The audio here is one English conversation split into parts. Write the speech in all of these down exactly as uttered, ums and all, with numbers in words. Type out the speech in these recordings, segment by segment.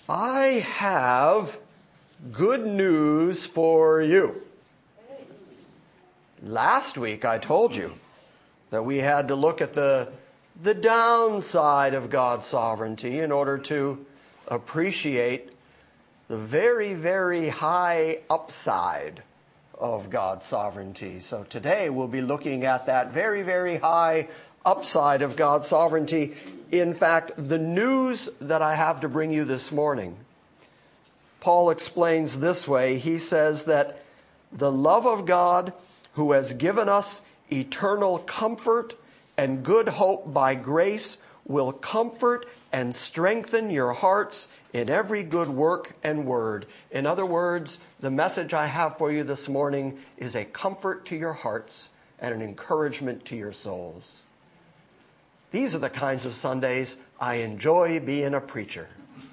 I have good news for you. Last week I told you that we had to look at the, the downside of God's sovereignty in order to appreciate the very, very high upside of God's sovereignty. So today we'll be looking at that very, very high upside of God's sovereignty. In fact, the news that I have to bring you this morning, Paul explains this way. He says that the love of God, who has given us eternal comfort and good hope by grace, will comfort and strengthen your hearts in every good work and word. In other words, the message I have for you this morning is a comfort to your hearts and an encouragement to your souls. These are the kinds of Sundays I enjoy being a preacher.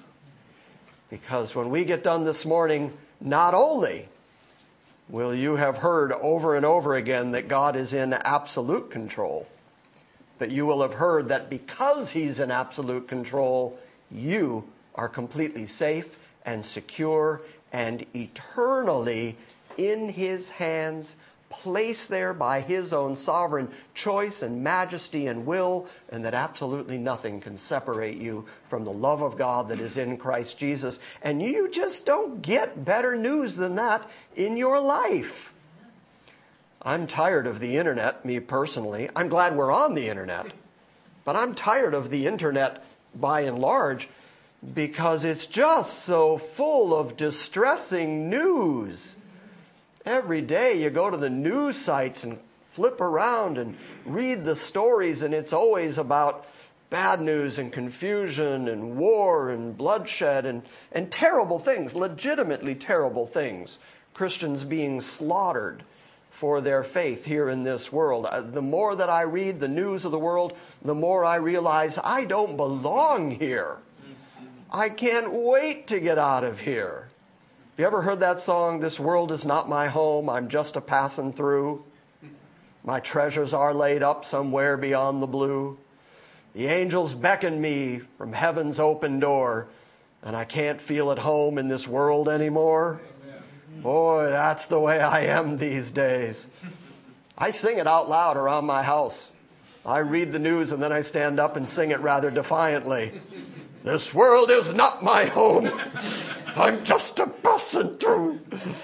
Because when we get done this morning, not only will you have heard over and over again that God is in absolute control, but you will have heard that because he's in absolute control, you are completely safe and secure and eternally in his hands, placed there by his own sovereign choice and majesty and will, and that absolutely nothing can separate you from the love of God that is in Christ Jesus. And you just don't get better news than that in your life. I'm tired of the internet, me personally. I'm glad we're on the internet, but I'm tired of the internet by and large because it's just so full of distressing news. Every day you go to the news sites and flip around and read the stories, and it's always about bad news and confusion and war and bloodshed and, and terrible things, legitimately terrible things. Christians being slaughtered for their faith here in this world. The more that I read the news of the world, the more I realize I don't belong here. I can't wait to get out of here. Have you ever heard that song, "This world is not my home, I'm just a passing through. My treasures are laid up somewhere beyond the blue. The angels beckon me from heaven's open door, and I can't feel at home in this world anymore." Boy, that's the way I am these days. I sing it out loud around my house. I read the news and then I stand up and sing it rather defiantly. This world is not my home. I'm just a passing through.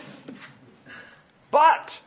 But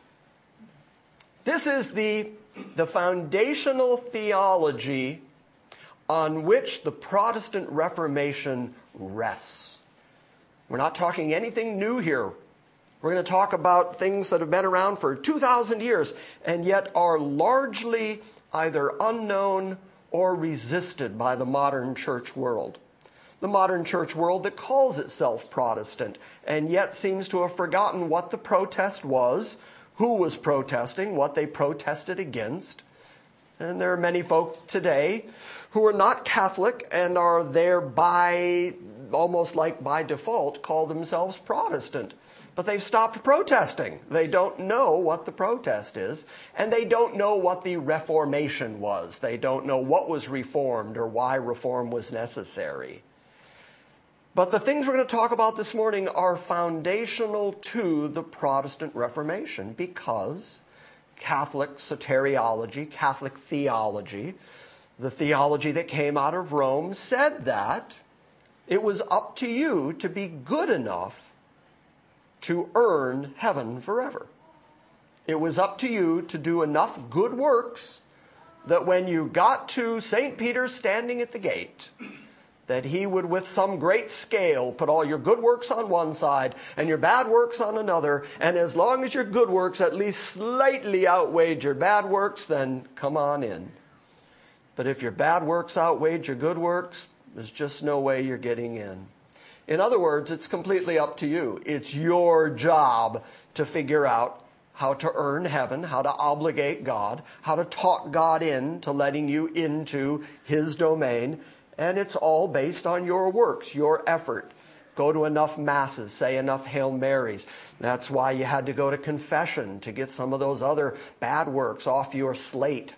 this is the, the foundational theology on which the Protestant Reformation rests. We're not talking anything new here. We're going to talk about things that have been around for two thousand years and yet are largely either unknown or resisted by the modern church world. The modern church world that calls itself Protestant and yet seems to have forgotten what the protest was, who was protesting, what they protested against. And there are many folk today who are not Catholic and are thereby, almost like by default, call themselves Protestant. But they've stopped protesting. They don't know what the protest is, and they don't know what the Reformation was. They don't know what was reformed or why reform was necessary. But the things we're going to talk about this morning are foundational to the Protestant Reformation because Catholic soteriology, Catholic theology, the theology that came out of Rome, said that it was up to you to be good enough to earn heaven forever. It was up to you to do enough good works that when you got to Saint Peter standing at the gate, that he would with some great scale put all your good works on one side and your bad works on another, and as long as your good works at least slightly outweighed your bad works, then come on in. But if your bad works outweighed your good works, there's just no way you're getting in. In other words, it's completely up to you. It's your job to figure out how to earn heaven, how to obligate God, how to talk God into letting you into his domain. And it's all based on your works, your effort. Go to enough masses, say enough Hail Marys. That's why you had to go to confession to get some of those other bad works off your slate.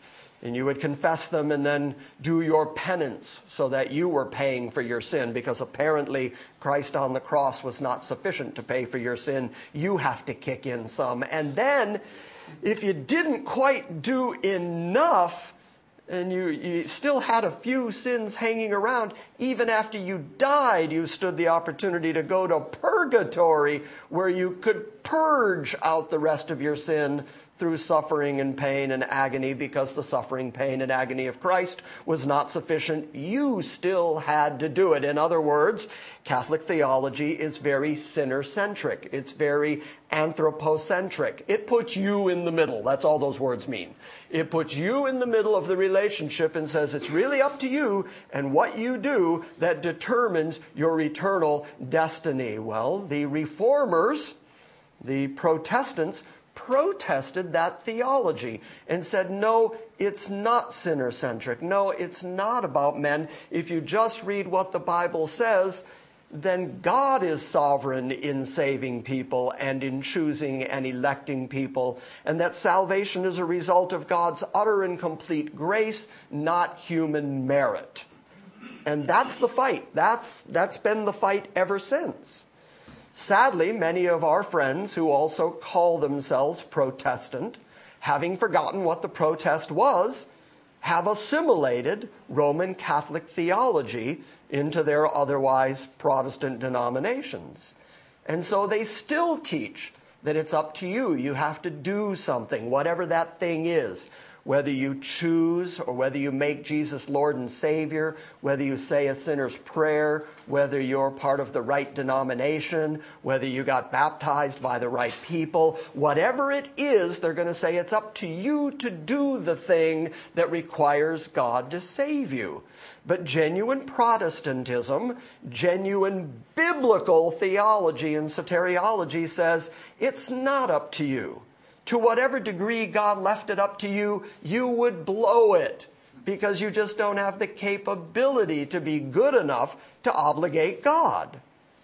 And you would confess them and then do your penance so that you were paying for your sin, because apparently Christ on the cross was not sufficient to pay for your sin. You have to kick in some. And then if you didn't quite do enough and you, you still had a few sins hanging around, even after you died, you stood the opportunity to go to purgatory, where you could purge out the rest of your sin through suffering and pain and agony, because the suffering, pain, and agony of Christ was not sufficient. You still had to do it. In other words, Catholic theology is very sinner-centric. It's very anthropocentric. It puts you in the middle. That's all those words mean. It puts you in the middle of the relationship and says it's really up to you and what you do that determines your eternal destiny. Well, the Reformers, the Protestants, protested that theology and said, no, it's not sinner-centric. No, it's not about men. If you just read what the Bible says, then God is sovereign in saving people and in choosing and electing people, and that salvation is a result of God's utter and complete grace, not human merit. And that's the fight. That's, that's been the fight ever since. Sadly, many of our friends who also call themselves Protestant, having forgotten what the protest was, have assimilated Roman Catholic theology into their otherwise Protestant denominations. And so they still teach that it's up to you. You have to do something, whatever that thing is. Whether you choose or whether you make Jesus Lord and Savior, whether you say a sinner's prayer, whether you're part of the right denomination, whether you got baptized by the right people, whatever it is, they're going to say it's up to you to do the thing that requires God to save you. But genuine Protestantism, genuine biblical theology and soteriology says it's not up to you. To whatever degree God left it up to you, you would blow it because you just don't have the capability to be good enough to obligate God.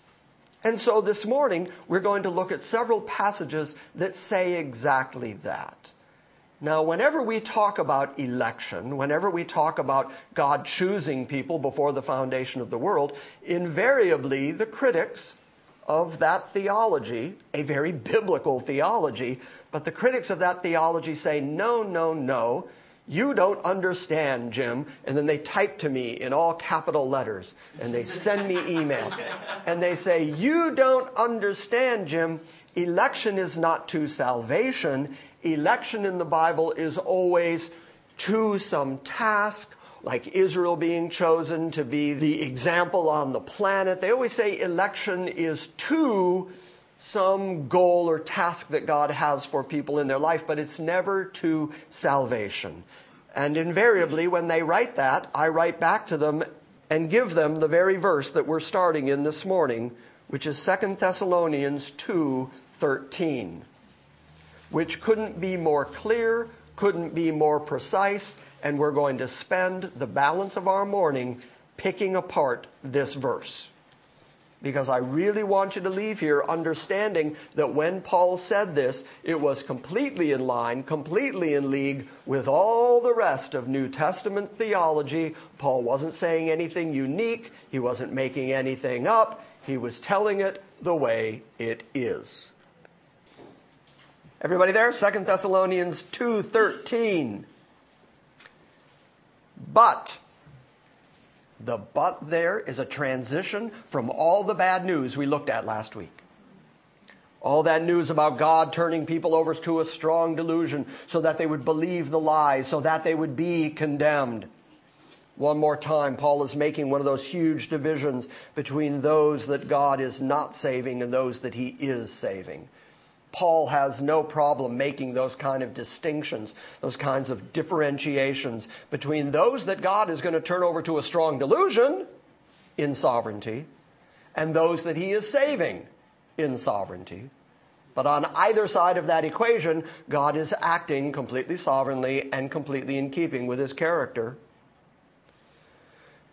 And so this morning, we're going to look at several passages that say exactly that. Now, whenever we talk about election, whenever we talk about God choosing people before the foundation of the world, invariably the critics of that theology, a very biblical theology, but the critics of that theology say, no, no, no, you don't understand, Jim. And then they type to me in all capital letters, and they send me email. And they say, you don't understand, Jim. Election is not to salvation. Election in the Bible is always to some task, like Israel being chosen to be the example on the planet. They always say election is to some goal or task that God has for people in their life, but it's never to salvation. And invariably, when they write that, I write back to them and give them the very verse that we're starting in this morning, which is Second Thessalonians two thirteen, which couldn't be more clear, couldn't be more precise, and we're going to spend the balance of our morning picking apart this verse. Because I really want you to leave here understanding that when Paul said this, it was completely in line, completely in league with all the rest of New Testament theology. Paul wasn't saying anything unique. He wasn't making anything up. He was telling it the way it is. Everybody there? Second Thessalonians two thirteen. But... the but there is a transition from all the bad news we looked at last week. All that news about God turning people over to a strong delusion so that they would believe the lies, so that they would be condemned. One more time, Paul is making one of those huge divisions between those that God is not saving and those that he is saving. Paul has no problem making those kind of distinctions, those kinds of differentiations between those that God is going to turn over to a strong delusion in sovereignty and those that he is saving in sovereignty. But on either side of that equation, God is acting completely sovereignly and completely in keeping with his character.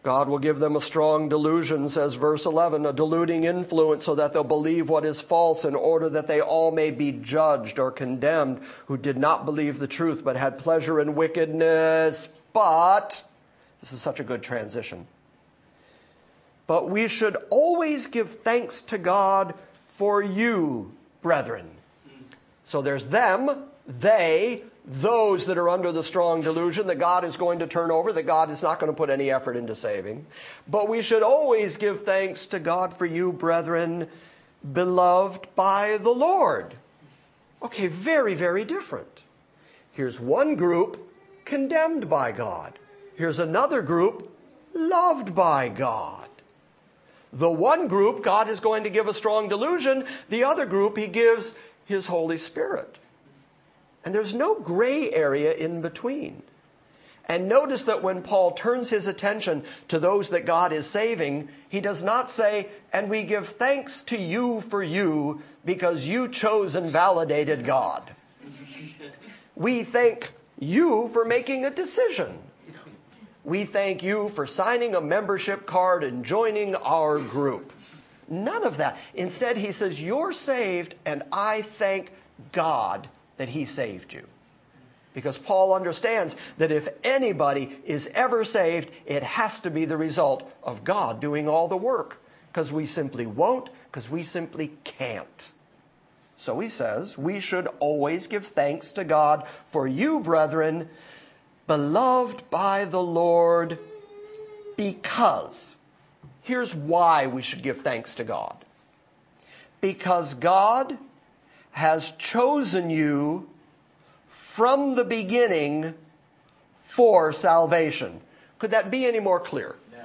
God will give them a strong delusion, says verse eleven, a deluding influence so that they'll believe what is false in order that they all may be judged or condemned who did not believe the truth but had pleasure in wickedness. But, this is such a good transition, but we should always give thanks to God for you, brethren. So there's them, they, those that are under the strong delusion that God is going to turn over, that God is not going to put any effort into saving. But we should always give thanks to God for you, brethren, beloved by the Lord. Okay, very, very different. Here's one group condemned by God. Here's another group loved by God. The one group, God is going to give a strong delusion. The other group, he gives his Holy Spirit. And there's no gray area in between. And notice that when Paul turns his attention to those that God is saving, he does not say, and we give thanks to you for you because you chose and validated God. We thank you for making a decision. We thank you for signing a membership card and joining our group. None of that. Instead, he says, you're saved, and I thank God that he saved you. Because Paul understands that if anybody is ever saved, it has to be the result of God doing all the work. Because we simply won't, because we simply can't. So he says, we should always give thanks to God for you, brethren, beloved by the Lord, because. Here's why we should give thanks to God. Because God has chosen you from the beginning for salvation. Could that be any more clear? No.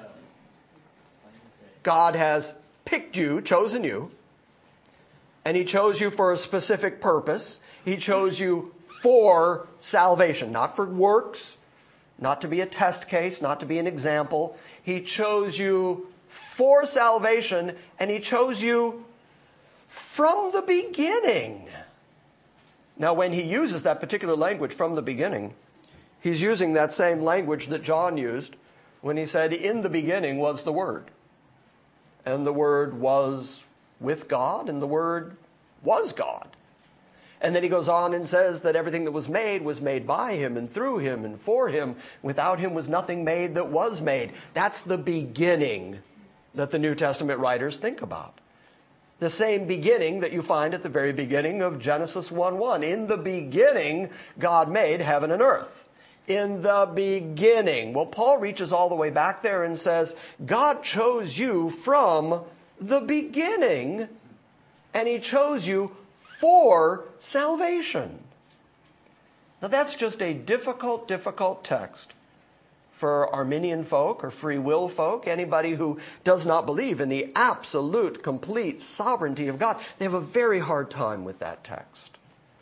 God has picked you, chosen you, and he chose you for a specific purpose. He chose you for salvation, not for works, not to be a test case, not to be an example. He chose you for salvation, and he chose you from the beginning. Now, when he uses that particular language, from the beginning, he's using that same language that John used when he said, in the beginning was the Word. And the Word was with God, and the Word was God. And then he goes on and says that everything that was made was made by him and through him and for him. Without him was nothing made that was made. That's the beginning that the New Testament writers think about. The same beginning that you find at the very beginning of Genesis one one. In the beginning, God made heaven and earth. In the beginning. Well, Paul reaches all the way back there and says, God chose you from the beginning, and he chose you for salvation. Now, that's just a difficult, difficult text for Arminian folk or free will folk, anybody who does not believe in the absolute, complete sovereignty of God. They have a very hard time with that text.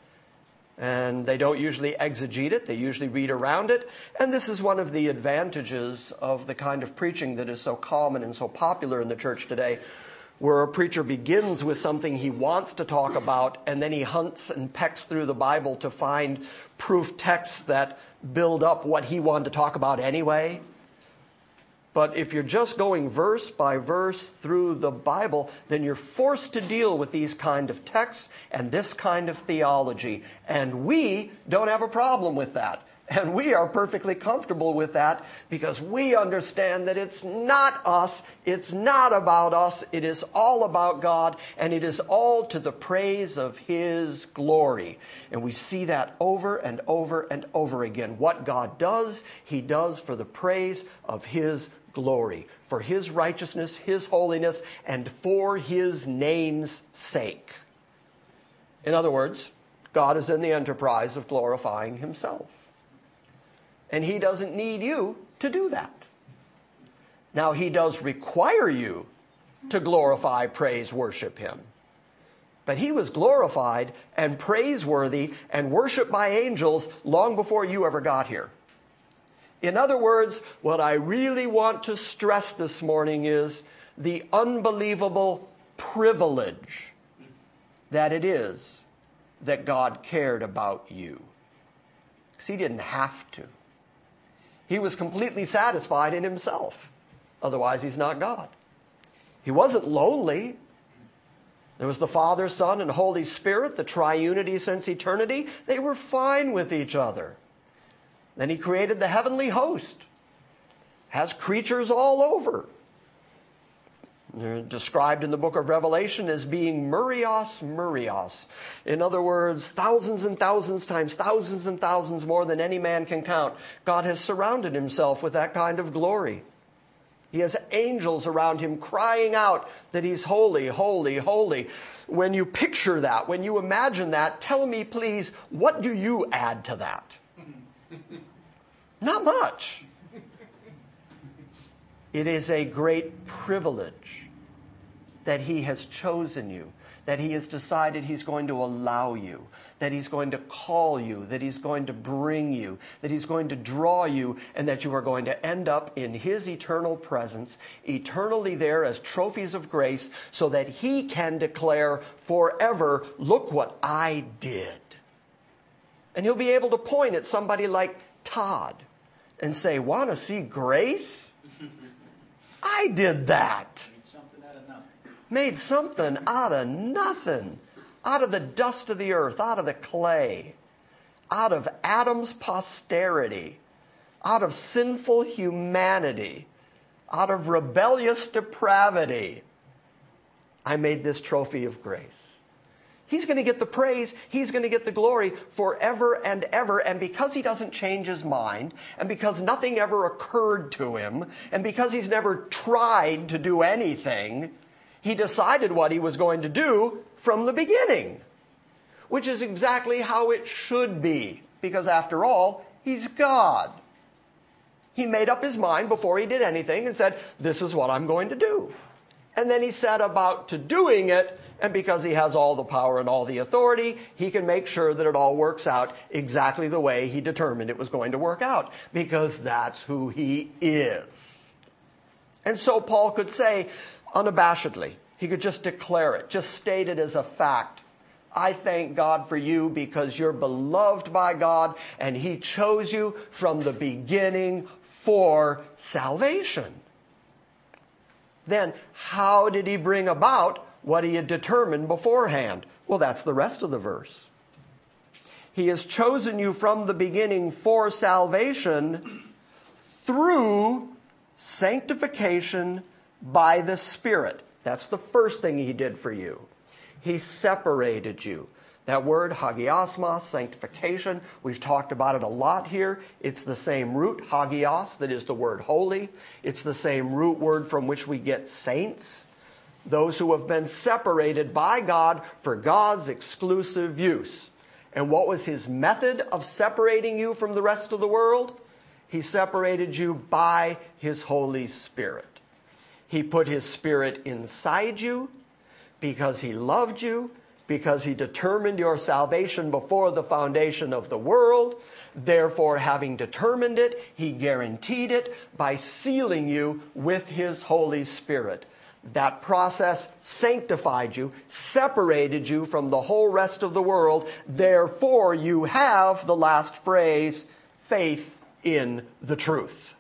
And they don't usually exegete it. They usually read around it. And this is one of the advantages of the kind of preaching that is so common and so popular in the church today, where a preacher begins with something he wants to talk about, and then he hunts and pecks through the Bible to find proof texts that build up what he wanted to talk about anyway. But if you're just going verse by verse through the Bible, then you're forced to deal with these kind of texts and this kind of theology. And we don't have a problem with that. And we are perfectly comfortable with that because we understand that it's not us, it's not about us, it is all about God, and it is all to the praise of his glory. And we see that over and over and over again. What God does, he does for the praise of his glory, for his righteousness, his holiness, and for his name's sake. In other words, God is in the enterprise of glorifying himself. And he doesn't need you to do that. Now, he does require you to glorify, praise, worship him. But he was glorified and praiseworthy and worshiped by angels long before you ever got here. In other words, what I really want to stress this morning is the unbelievable privilege that it is that God cared about you. Because he didn't have to. He was completely satisfied in himself. Otherwise, he's not God. He wasn't lonely. There was the Father, Son, and Holy Spirit, the triunity since eternity. They were fine with each other. Then he created the heavenly host. Has creatures all over. They're described in the book of Revelation as being myrios, myrios. In other words, thousands and thousands times thousands and thousands more than any man can count. God has surrounded himself with that kind of glory. He has angels around him crying out that he's holy, holy, holy. When you picture that, when you imagine that, tell me, please, what do you add to that? Not much. It is a great privilege that he has chosen you, that he has decided he's going to allow you, that he's going to call you, that he's going to bring you, that he's going to draw you, and that you are going to end up in his eternal presence, eternally there as trophies of grace, so that he can declare forever, look what I did. And he'll be able to point at somebody like Todd and say, want to see grace? I did that. Made something out of nothing. Made something out of nothing. Out of the dust of the earth, out of the clay, out of Adam's posterity, out of sinful humanity, out of rebellious depravity. I made this trophy of grace. He's going to get the praise. He's going to get the glory forever and ever. And because he doesn't change his mind, and because nothing ever occurred to him, and because he's never tried to do anything, he decided what he was going to do from the beginning, which is exactly how it should be. Because after all, he's God. He made up his mind before he did anything and said, this is what I'm going to do. And then he set about to doing it. And because he has all the power and all the authority, he can make sure that it all works out exactly the way he determined it was going to work out. Because that's who he is. And so Paul could say unabashedly, he could just declare it, just state it as a fact. I thank God for you because you're beloved by God and he chose you from the beginning for salvation. Then how did he bring about what he had determined beforehand? Well, that's the rest of the verse. He has chosen you from the beginning for salvation through sanctification by the Spirit. That's the first thing he did for you. He separated you. That word, hagiosmos, sanctification, we've talked about it a lot here. It's the same root, hagios, that is the word holy. It's the same root word from which we get saints. Those who have been separated by God for God's exclusive use. And what was his method of separating you from the rest of the world? He separated you by his Holy Spirit. He put his Spirit inside you because he loved you, because he determined your salvation before the foundation of the world. Therefore, having determined it, he guaranteed it by sealing you with his Holy Spirit. That process sanctified you, separated you from the whole rest of the world. Therefore, you have, the last phrase, faith in the truth.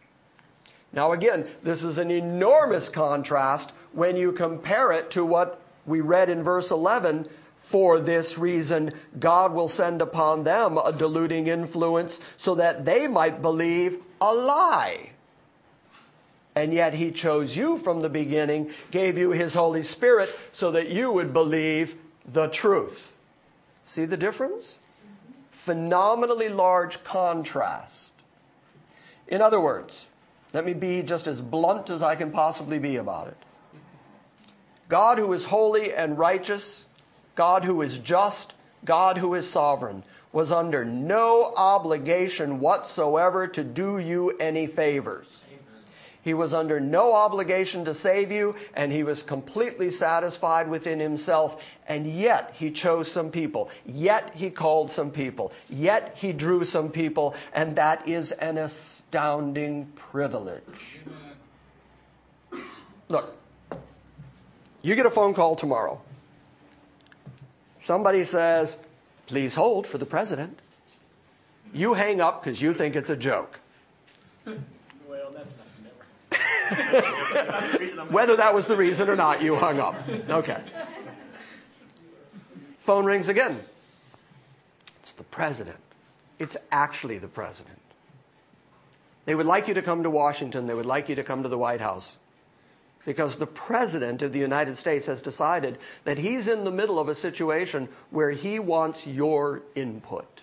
Now again, this is an enormous contrast when you compare it to what we read in verse eleven. For this reason, God will send upon them a deluding influence so that they might believe a lie. And yet he chose you from the beginning, gave you his Holy Spirit so that you would believe the truth. See the difference? Phenomenally large contrast. In other words, let me be just as blunt as I can possibly be about it. God who is holy and righteous, God who is just, God who is sovereign, was under no obligation whatsoever to do you any favors. He was under no obligation to save you, and he was completely satisfied within himself. And yet he chose some people. Yet he called some people. Yet he drew some people. And that is an astounding privilege. Look, you get a phone call tomorrow. Somebody says, please hold for the president. You hang up because you think it's a joke. Well, that's not never. Whether that was the reason or not, you hung up. Okay. Phone rings again. It's the president. It's actually the president. They would like you to come to Washington. They would like you to come to the White House. Because the president of the United States has decided that he's in the middle of a situation where he wants your input.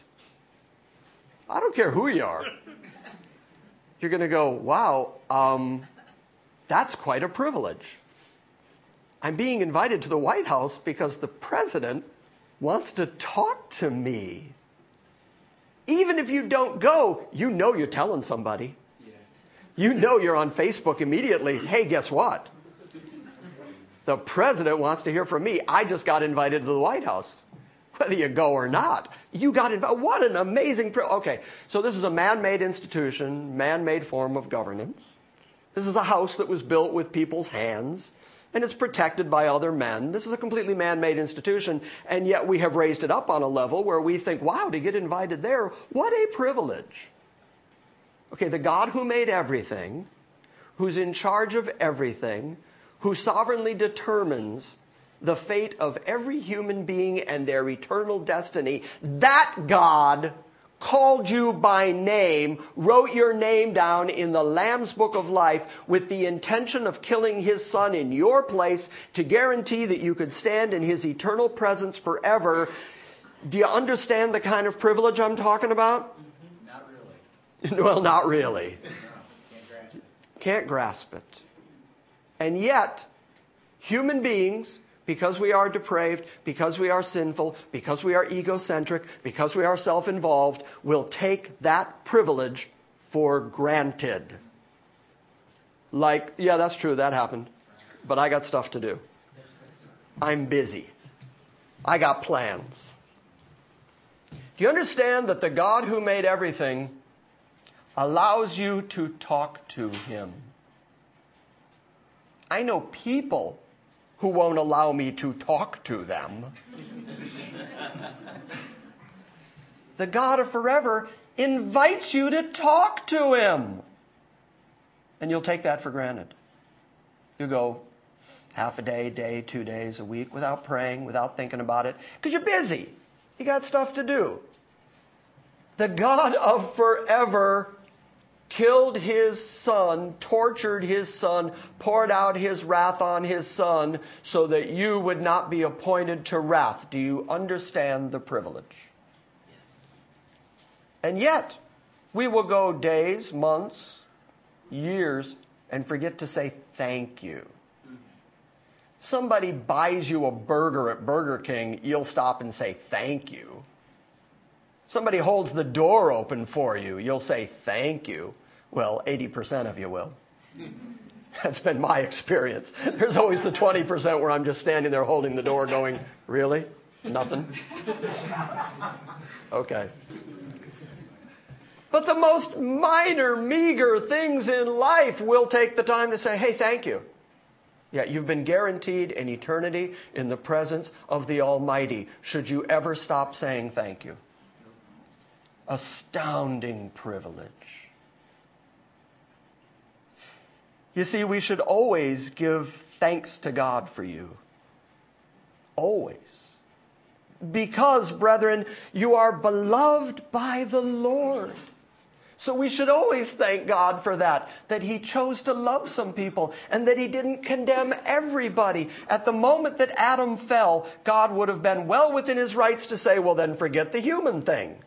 I don't care who you are. You're going to go, wow, um, that's quite a privilege. I'm being invited to the White House because the president wants to talk to me. Even if you don't go, you know you're telling somebody. Yeah. You know you're on Facebook immediately. Hey, guess what? The president wants to hear from me. I just got invited to the White House. Whether you go or not, you got invited. What an amazing... Pri- okay, so this is a man-made institution, man-made form of governance. This is a house that was built with people's hands, and it's protected by other men. This is a completely man-made institution, and yet we have raised it up on a level where we think, wow, to get invited there, what a privilege. Okay, the God who made everything, who's in charge of everything, who sovereignly determines the fate of every human being and their eternal destiny, that God called you by name, wrote your name down in the Lamb's Book of Life with the intention of killing his son in your place to guarantee that you could stand in his eternal presence forever. Do you understand the kind of privilege I'm talking about? Mm-hmm. Not really. Well, not really. No, can't grasp it. Can't grasp it. And yet, human beings, because we are depraved, because we are sinful, because we are egocentric, because we are self-involved, will take that privilege for granted. Like, yeah, that's true, that happened. But I got stuff to do. I'm busy. I got plans. Do you understand that the God who made everything allows you to talk to him? I know people who won't allow me to talk to them. The God of forever invites you to talk to him. And you'll take that for granted. You go half a day, day, two days, a week without praying, without thinking about it, because you're busy. You got stuff to do. The God of forever killed his son, tortured his son, poured out his wrath on his son so that you would not be appointed to wrath. Do you understand the privilege? Yes. And yet, we will go days, months, years, and forget to say thank you. Mm-hmm. Somebody buys you a burger at Burger King, you'll stop and say thank you. Somebody holds the door open for you, you'll say thank you. Well, eighty percent of you will. That's been my experience. There's always the twenty percent where I'm just standing there holding the door going, really? Nothing? Okay. But the most minor, meager things in life will take the time to say, hey, thank you. Yeah, you've been guaranteed an eternity in the presence of the Almighty. Should you ever stop saying thank you? Astounding privilege. You see, we should always give thanks to God for you. Always. Because, brethren, you are beloved by the Lord. So we should always thank God for that, that he chose to love some people and that he didn't condemn everybody. At the moment that Adam fell, God would have been well within his rights to say, well, then forget the human thing.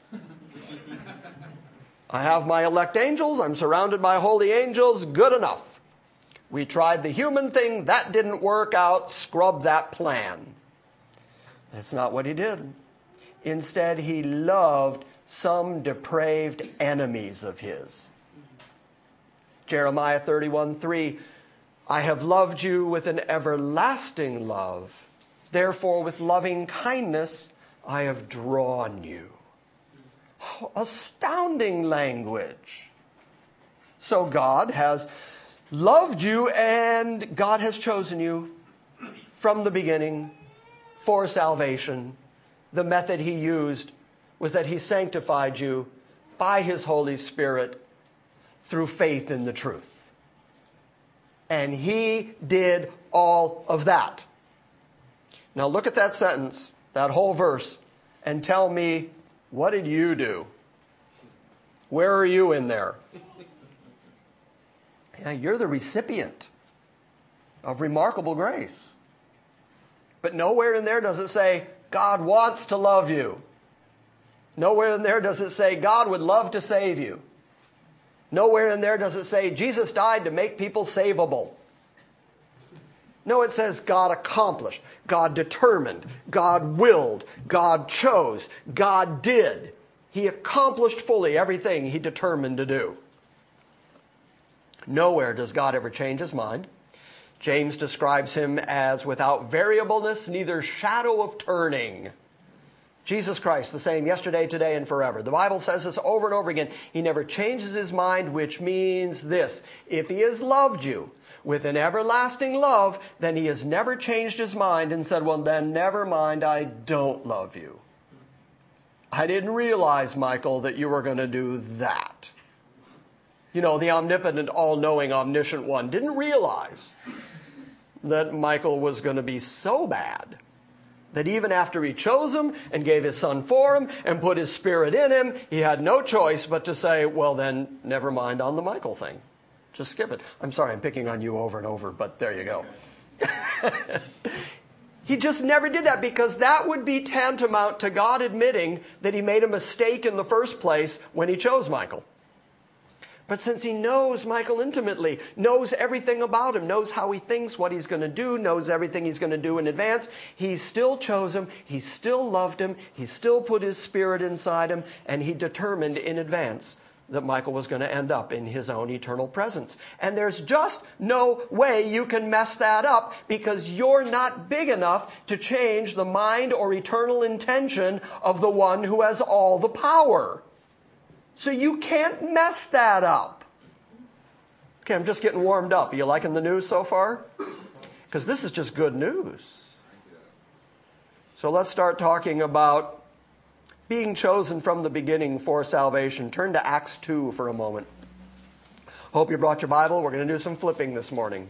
I have my elect angels. I'm surrounded by holy angels. Good enough. We tried the human thing. That didn't work out. Scrub that plan. That's not what he did. Instead, he loved some depraved enemies of his. Jeremiah thirty-one three, I have loved you with an everlasting love. Therefore, with loving kindness, I have drawn you. Oh, astounding language. So God has loved you and God has chosen you from the beginning for salvation. The method he used was that he sanctified you by his Holy Spirit through faith in the truth. And he did all of that. Now look at that sentence, that whole verse, and tell me, what did you do? Where are you in there? Yeah, you're the recipient of remarkable grace. But nowhere in there does it say, God wants to love you. Nowhere in there does it say, God would love to save you. Nowhere in there does it say, Jesus died to make people savable. No, it says God accomplished, God determined, God willed, God chose, God did. He accomplished fully everything he determined to do. Nowhere does God ever change his mind. James describes him as without variableness, neither shadow of turning. Jesus Christ, the same yesterday, today, and forever. The Bible says this over and over again. He never changes his mind, which means this. If he has loved you with an everlasting love, then he has never changed his mind and said, well, then never mind, I don't love you. I didn't realize, Michael, that you were going to do that. You know, the omnipotent, all-knowing, omniscient one didn't realize that Michael was going to be so bad that even after he chose him and gave his son for him and put his spirit in him, he had no choice but to say, well, then never mind on the Michael thing. Just skip it. I'm sorry, I'm picking on you over and over, but there you go. He just never did that because that would be tantamount to God admitting that he made a mistake in the first place when he chose Michael. But since he knows Michael intimately, knows everything about him, knows how he thinks, what he's going to do, knows everything he's going to do in advance, he still chose him, he still loved him, he still put his spirit inside him, and he determined in advance that Michael was going to end up in his own eternal presence. And there's just no way you can mess that up because you're not big enough to change the mind or eternal intention of the one who has all the power. So you can't mess that up. Okay, I'm just getting warmed up. Are you liking the news so far? Because this is just good news. So let's start talking about being chosen from the beginning for salvation. Turn to Acts two for a moment. Hope you brought your Bible. We're going to do some flipping this morning.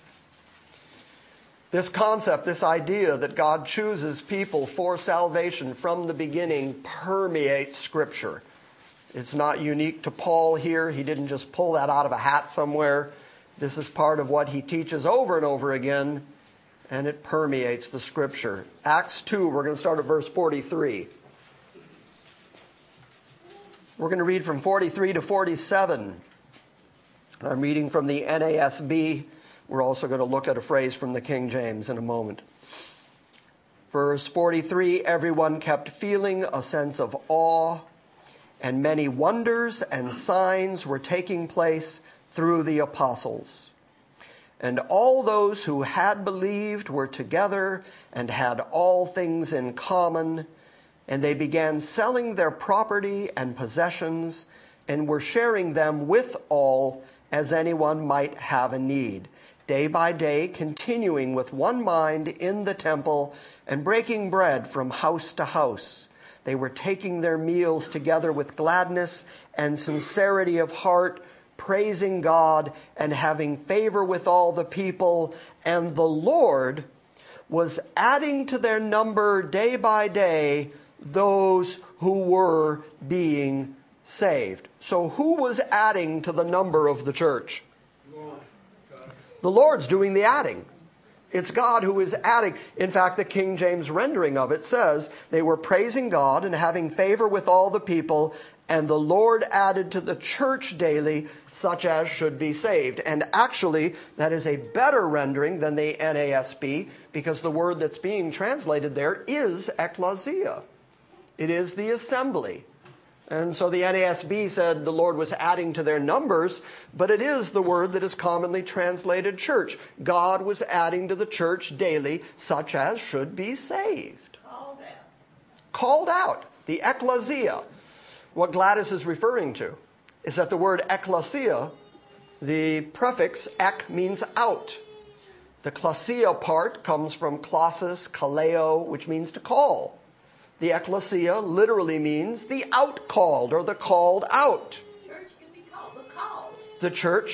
This concept, this idea that God chooses people for salvation from the beginning permeates Scripture. It's not unique to Paul here. He didn't just pull that out of a hat somewhere. This is part of what he teaches over and over again, and it permeates the Scripture. Acts two, we're going to start at verse forty-three. We're going to read from forty-three to forty-seven. I'm reading from the N A S B. We're also going to look at a phrase from the King James in a moment. Verse forty-three, everyone kept feeling a sense of awe, and many wonders and signs were taking place through the apostles. And all those who had believed were together and had all things in common, and they began selling their property and possessions and were sharing them with all as anyone might have a need, day by day continuing with one mind in the temple and breaking bread from house to house. They were taking their meals together with gladness and sincerity of heart, praising God and having favor with all the people. And the Lord was adding to their number day by day those who were being saved. So who was adding to the number of the church? Lord. The Lord's doing the adding. It's God who is adding. In fact, the King James rendering of it says, they were praising God and having favor with all the people, and the Lord added to the church daily such as should be saved. And actually, that is a better rendering than the N A S B, because the word that's being translated there is ecclesia. It is the assembly. And so the N A S B said the Lord was adding to their numbers, but it is the word that is commonly translated church. God was adding to the church daily such as should be saved. Called out. Called out. The ecclesia. What Gladys is referring to is that the word ecclesia, the prefix ek means out. The klesia part comes from klesis, kaleo, which means to call. The ecclesia literally means the out-called or the called out. Church can be called the called. The church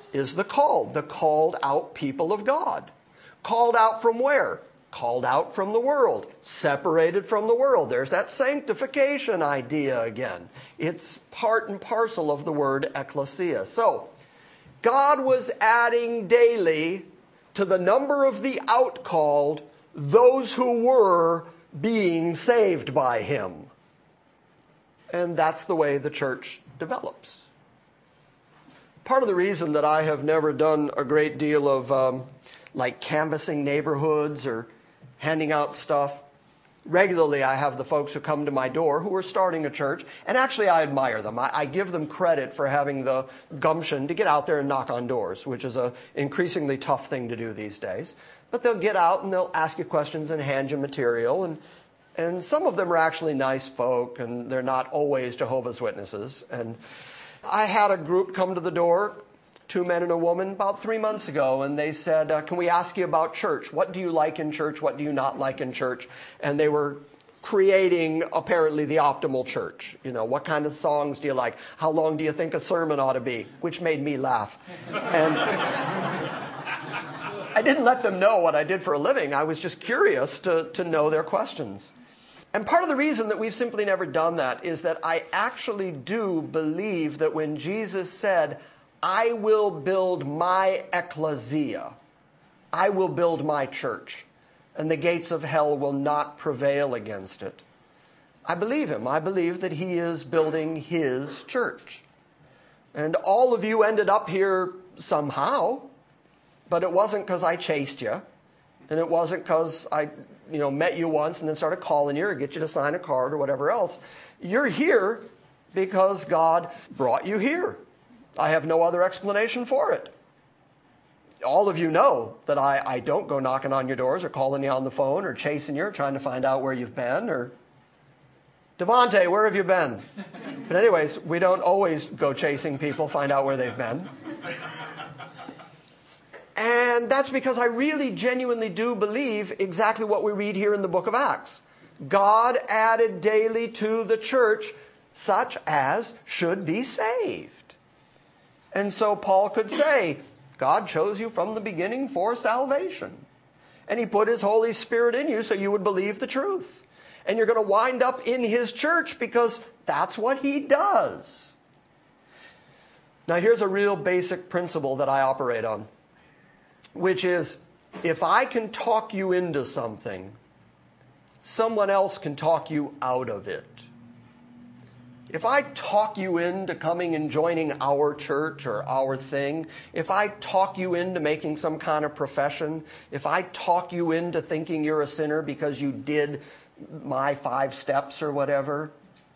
is the called, the called out people of God. Called out from where? Called out from the world, separated from the world. There's that sanctification idea again. It's part and parcel of the word ecclesia. So, God was adding daily to the number of the outcalled those who were being saved by him. And that's the way the church develops. Part of the reason that I have never done a great deal of um, like canvassing neighborhoods or handing out stuff, regularly I have the folks who come to my door who are starting a church, and actually I admire them. I, I give them credit for having the gumption to get out there and knock on doors, which is an increasingly tough thing to do these days. But they'll get out and they'll ask you questions and hand you material, and and some of them are actually nice folk, and they're not always Jehovah's Witnesses. And I had a group come to the door, two men and a woman, about three months ago, and they said, uh, can we ask you about church? What do you like in church? What do you not like in church? And they were creating, apparently, the optimal church. You know, what kind of songs do you like? How long do you think a sermon ought to be? Which made me laugh. And I didn't let them know what I did for a living. I was just curious to, to know their questions. And part of the reason that we've simply never done that is that I actually do believe that when Jesus said, I will build my ecclesia, I will build my church, and the gates of hell will not prevail against it, I believe him. I believe that he is building his church. And all of you ended up here somehow, but it wasn't because I chased you, and it wasn't because I you know, met you once and then started calling you or get you to sign a card or whatever else. You're here because God brought you here. I have no other explanation for it. All of you know that I, I don't go knocking on your doors or calling you on the phone or chasing you or trying to find out where you've been or, Devontae, where have you been? But anyways, we don't always go chasing people, find out where they've been. And that's because I really genuinely do believe exactly what we read here in the book of Acts. God added daily to the church such as should be saved. And so Paul could say, God chose you from the beginning for salvation. And he put his Holy Spirit in you so you would believe the truth. And you're going to wind up in his church because that's what he does. Now here's a real basic principle that I operate on, which is, if I can talk you into something, someone else can talk you out of it. If I talk you into coming and joining our church or our thing, if I talk you into making some kind of profession, if I talk you into thinking you're a sinner because you did my five steps or whatever,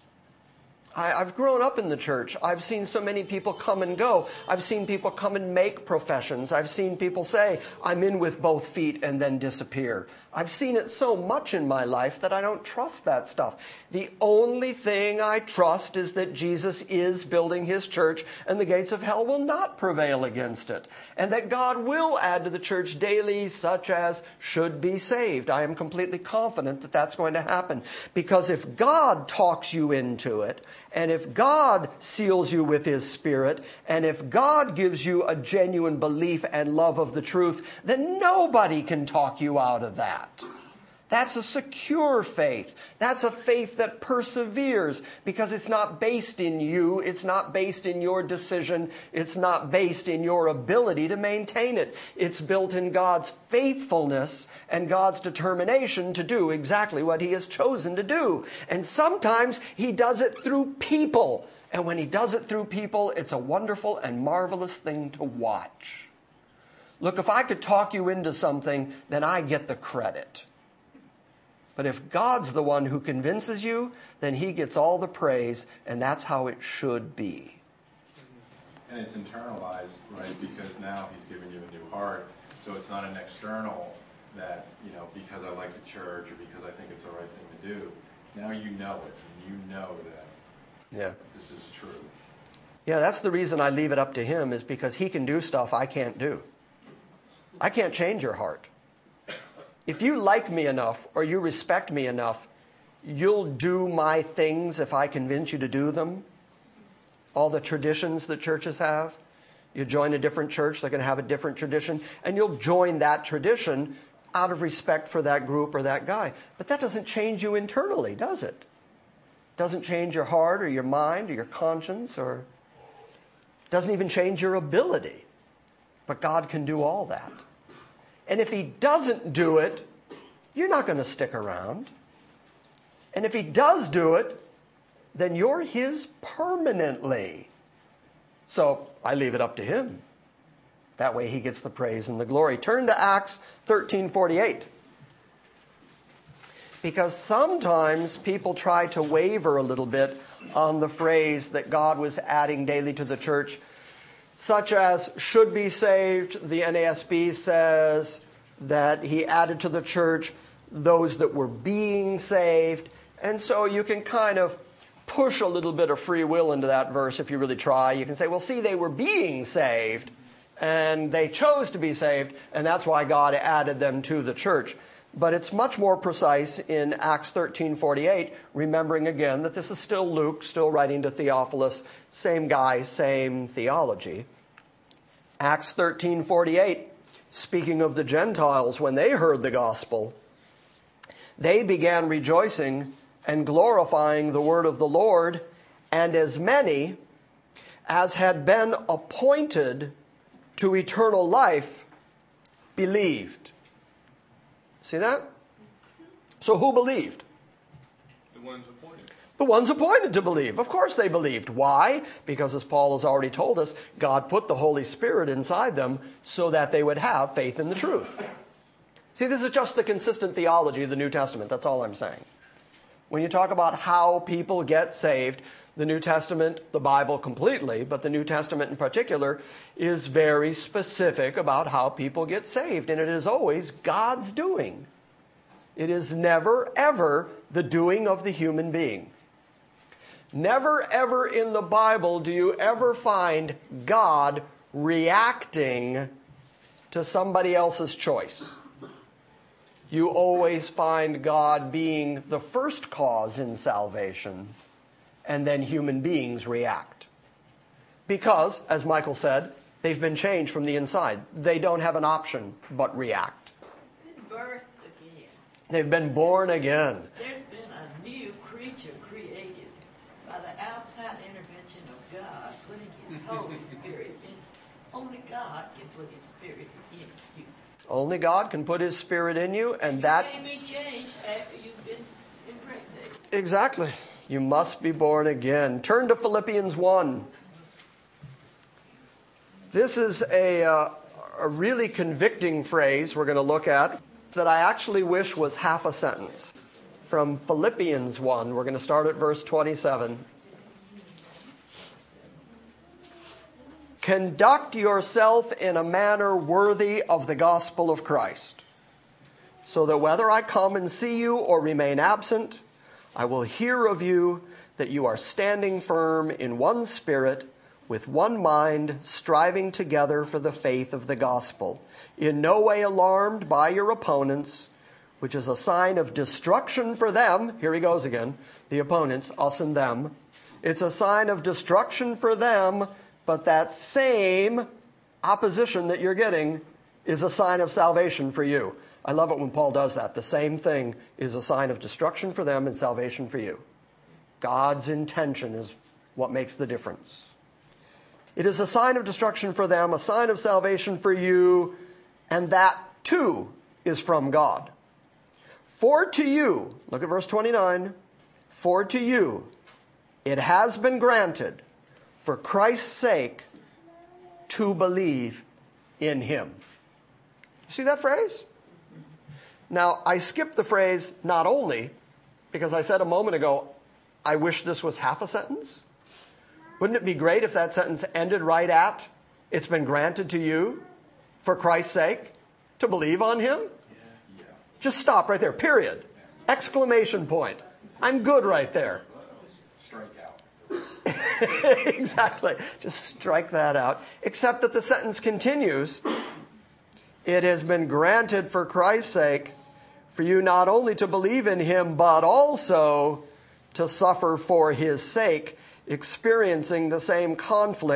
I, I've grown up in the church. I've seen so many people come and go. I've seen people come and make professions. I've seen people say, I'm in with both feet and then disappear. I've seen it so much in my life that I don't trust that stuff. The only thing I trust is that Jesus is building his church and the gates of hell will not prevail against it. And that God will add to the church daily such as should be saved. I am completely confident that that's going to happen. Because if God talks you into it, and if God seals you with his Spirit, and if God gives you a genuine belief and love of the truth, then nobody can talk you out of that. That's a secure faith. That's a faith that perseveres because it's not based in you. It's not based in your decision. It's not based in your ability to maintain it. It's built in God's faithfulness and God's determination to do exactly what he has chosen to do. And sometimes he does it through people. And when he does it through people, it's a wonderful and marvelous thing to watch. Look, if I could talk you into something, then I get the credit. But if God's the one who convinces you, then he gets all the praise, and that's how it should be. And it's internalized, right, because now he's given you a new heart. So it's not an external that, you know, because I like the church or because I think it's the right thing to do. Now you know it, and you know that yeah. this is true. Yeah, that's the reason I leave it up to him, is because he can do stuff I can't do. I can't change your heart. If you like me enough or you respect me enough, you'll do my things if I convince you to do them. All the traditions that churches have. You join a different church, they're going to have a different tradition, and you'll join that tradition out of respect for that group or that guy. But that doesn't change you internally, does it? Doesn't change your heart or your mind or your conscience, or doesn't even change your ability. But God can do all that. And if he doesn't do it, you're not going to stick around. And if he does do it, then you're his permanently. So I leave it up to him. That way he gets the praise and the glory. Turn to Acts thirteen forty-eight. Because sometimes people try to waver a little bit on the phrase that God was adding daily to the church, such as should be saved. The N A S B says that he added to the church those that were being saved. And so you can kind of push a little bit of free will into that verse if you really try. You can say, well, see, they were being saved, and they chose to be saved, and that's why God added them to the church. But it's much more precise in Acts thirteen forty-eight, remembering again that this is still Luke, still writing to Theophilus, same guy, same theology. Acts thirteen forty-eight, speaking of the Gentiles, when they heard the gospel, they began rejoicing and glorifying the word of the Lord, and as many as had been appointed to eternal life believed. See that? So who believed? The ones appointed. The ones appointed to believe. Of course they believed. Why? Because as Paul has already told us, God put the Holy Spirit inside them so that they would have faith in the truth. See, this is just the consistent theology of the New Testament. That's all I'm saying. When you talk about how people get saved, the New Testament, the Bible completely, but the New Testament in particular, is very specific about how people get saved. And it is always God's doing. It is never, ever the doing of the human being. Never, ever in the Bible do you ever find God reacting to somebody else's choice. You always find God being the first cause in salvation, and then human beings react. Because, as Michael said, they've been changed from the inside. They don't have an option but react. Been birthed again. They've been born again. There's been a new creature created by the outside intervention of God, putting his Holy Spirit in. Only God can put his Spirit in you. Only God can put his Spirit in you, and, and you that... can't be changed after you've been impregnated. Exactly. You must be born again. Turn to Philippians one. This is a, uh, a really convicting phrase we're going to look at that I actually wish was half a sentence. From Philippians one, we're going to start at verse twenty-seven. Conduct yourself in a manner worthy of the gospel of Christ, so that whether I come and see you or remain absent, I will hear of you that you are standing firm in one spirit, with one mind, striving together for the faith of the gospel, in no way alarmed by your opponents, which is a sign of destruction for them. Here he goes again, the opponents, us and them. It's a sign of destruction for them, but that same opposition that you're getting is a sign of salvation for you. I love it when Paul does that. The same thing is a sign of destruction for them and salvation for you. God's intention is what makes the difference. It is a sign of destruction for them, a sign of salvation for you, and that too is from God. For to you, look at verse twenty-nine, for to you it has been granted, for Christ's sake, to believe in him. You see that phrase? Now, I skipped the phrase not only because I said a moment ago, I wish this was half a sentence. Wouldn't it be great if that sentence ended right at, it's been granted to you, for Christ's sake, to believe on him? Yeah. Yeah. Just stop right there, period. Exclamation point. I'm good right there. Strike out. Exactly. Just strike that out. Except that the sentence continues. It has been granted for Christ's sake for you not only to believe in him, but also to suffer for his sake, experiencing the same conflict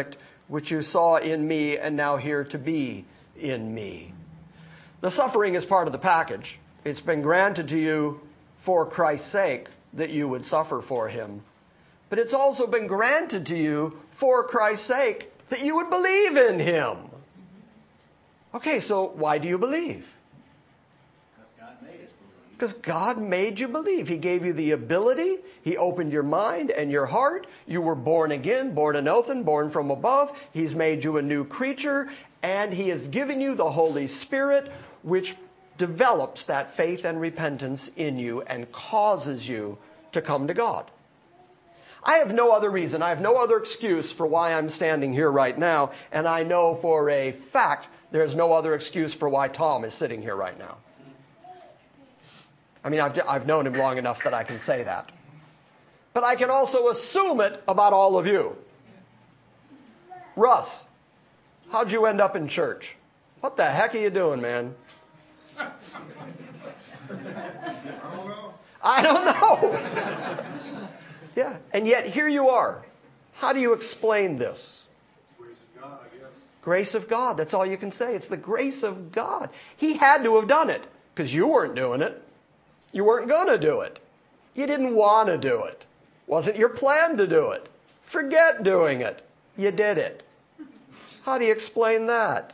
which you saw in me and now hear to be in me. The suffering is part of the package. It's been granted to you for Christ's sake that you would suffer for him. But it's also been granted to you for Christ's sake that you would believe in him. Okay, so why do you believe? Because God made us believe. Because God made you believe. He gave you the ability. He opened your mind and your heart. You were born again, born anothen, born from above. He's made you a new creature. And he has given you the Holy Spirit, which develops that faith and repentance in you and causes you to come to God. I have no other reason, I have no other excuse for why I'm standing here right now, and I know for a fact there's no other excuse for why Tom is sitting here right now. I mean, I've, I've known him long enough that I can say that. But I can also assume it about all of you. Russ, how'd you end up in church? What the heck are you doing, man? I don't know. Yeah, and yet here you are. How do you explain this? Grace of God, I guess. Grace of God, that's all you can say. It's the grace of God. He had to have done it because you weren't doing it. You weren't going to do it. You didn't want to do it. Wasn't your plan to do it. Forget doing it. You did it. How do you explain that?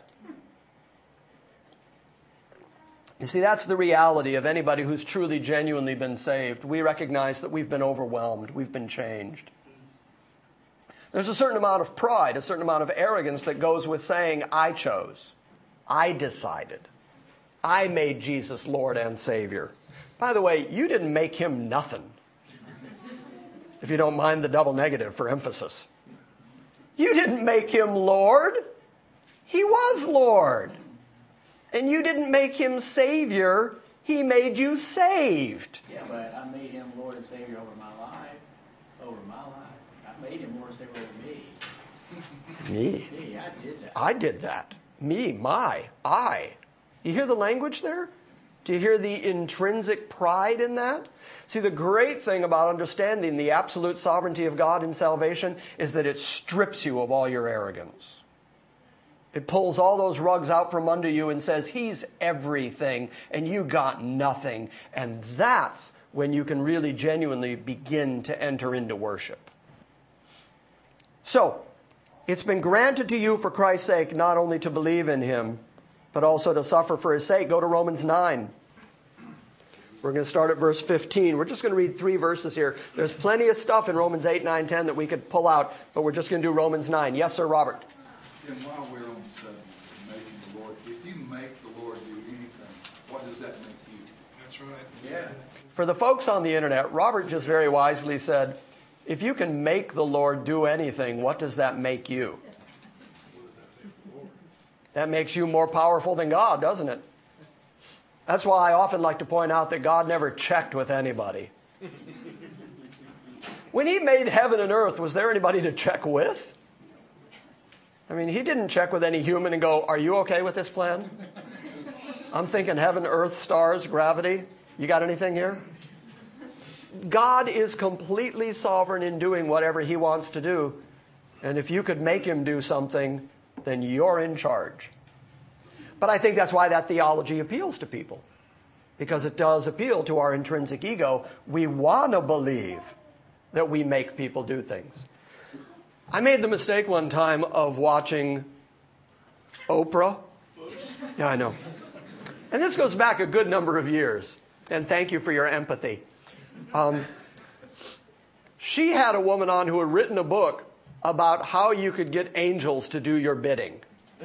You see, that's the reality of anybody who's truly, genuinely been saved. We recognize that we've been overwhelmed. We've been changed. There's a certain amount of pride, a certain amount of arrogance that goes with saying, I chose. I decided. I made Jesus Lord and Savior. By the way, you didn't make him nothing. If you don't mind the double negative for emphasis. You didn't make him Lord. He was Lord. And you didn't make him Savior. He made you saved. Yeah, but I made him Lord and Savior over my life. Over my life. I made him Lord and Savior over me. Me? Me, I did that. I did that. Me, my, I. You hear the language there? Do you hear the intrinsic pride in that? See, the great thing about understanding the absolute sovereignty of God in salvation is that it strips you of all your arrogance. It pulls all those rugs out from under you and says, he's everything, and you got nothing. And that's when you can really genuinely begin to enter into worship. So, it's been granted to you for Christ's sake not only to believe in him, but also to suffer for his sake. Go to Romans nine. We're going to start at verse fifteen. We're just going to read three verses here. There's plenty of stuff in Romans eight, nine, ten that we could pull out, but we're just going to do Romans nine. Yes, sir, Robert? And while we're on the subject of making the Lord, if you make the Lord do anything, what does that make you? That's right. Yeah. For the folks on the internet, Robert just very wisely said, if you can make the Lord do anything, what does that make you? That makes you more powerful than God, doesn't it? That's why I often like to point out that God never checked with anybody. When he made heaven and earth, was there anybody to check with? I mean, he didn't check with any human and go, are you okay with this plan? I'm thinking heaven, earth, stars, gravity. You got anything here? God is completely sovereign in doing whatever he wants to do. And if you could make him do something, then you're in charge. But I think that's why that theology appeals to people. Because it does appeal to our intrinsic ego. We want to believe that we make people do things. I made the mistake one time of watching Oprah. Yeah, I know. And this goes back a good number of years. And thank you for your empathy. Um, she had a woman on who had written a book about how you could get angels to do your bidding.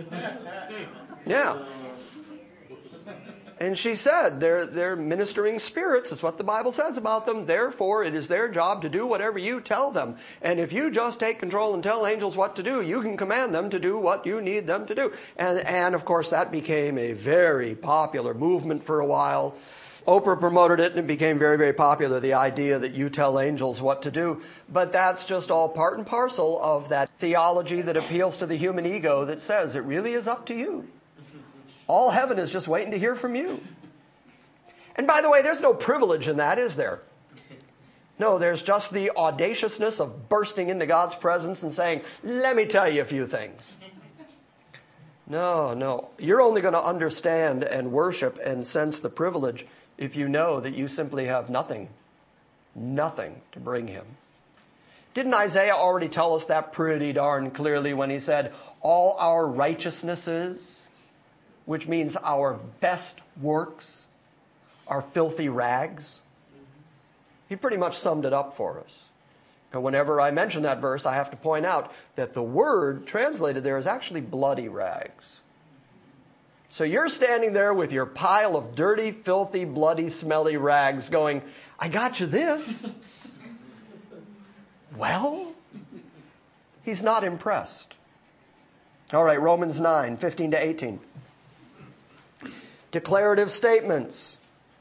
Yeah. And she said, they're, they're ministering spirits. It's what the Bible says about them. Therefore, it is their job to do whatever you tell them. And if you just take control and tell angels what to do, you can command them to do what you need them to do. And, and of course, that became a very popular movement for a while. Oprah promoted it and it became very, very popular, the idea that you tell angels what to do. But that's just all part and parcel of that theology that appeals to the human ego that says it really is up to you. All heaven is just waiting to hear from you. And by the way, there's no privilege in that, is there? No, there's just the audaciousness of bursting into God's presence and saying, let me tell you a few things. No, no. You're only going to understand and worship and sense the privilege if you know that you simply have nothing, nothing to bring him. Didn't Isaiah already tell us that pretty darn clearly when he said, all our righteousnesses, which means our best works, are filthy rags? He pretty much summed it up for us. And whenever I mention that verse, I have to point out that the word translated there is actually bloody rags. So you're standing there with your pile of dirty, filthy, bloody, smelly rags going, I got you this. Well, he's not impressed. All right, Romans nine, fifteen to eighteen. Declarative statements.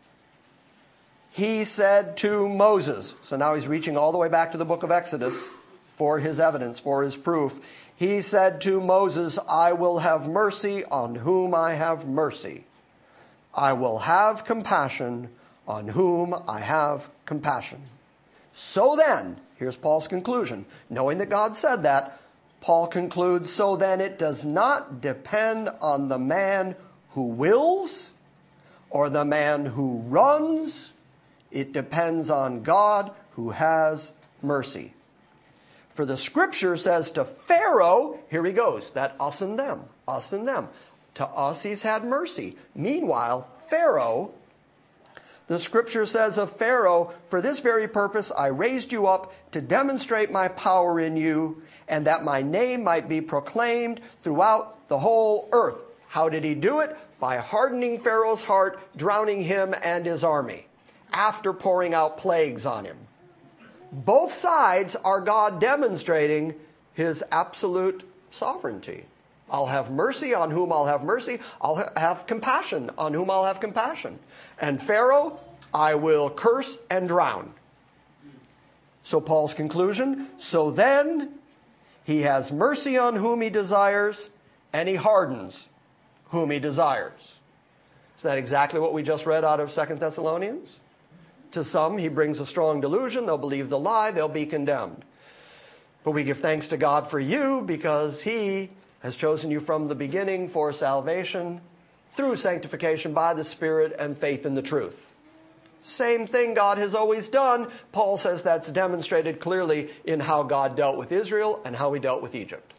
He said to Moses, so now he's reaching all the way back to the book of Exodus for his evidence, for his proof. He said to Moses, I will have mercy on whom I have mercy. I will have compassion on whom I have compassion. So then, here's Paul's conclusion. Knowing that God said that, Paul concludes, so then it does not depend on the man who wills or the man who runs. It depends on God who has mercy. For the scripture says to Pharaoh, here he goes, that us and them, us and them. To us he's had mercy. Meanwhile, Pharaoh, the scripture says of Pharaoh, for this very purpose I raised you up to demonstrate my power in you, and that my name might be proclaimed throughout the whole earth. How did he do it? By hardening Pharaoh's heart, drowning him and his army, after pouring out plagues on him. Both sides are God demonstrating his absolute sovereignty. I'll have mercy on whom I'll have mercy. I'll have compassion on whom I'll have compassion. And Pharaoh, I will curse and drown. So Paul's conclusion, so then he has mercy on whom he desires, and he hardens whom he desires. Is that exactly what we just read out of Second Thessalonians? To some, he brings a strong delusion. They'll believe the lie. They'll be condemned. But we give thanks to God for you because he has chosen you from the beginning for salvation through sanctification by the Spirit and faith in the truth. Same thing God has always done. Paul says that's demonstrated clearly in how God dealt with Israel and how he dealt with Egypt.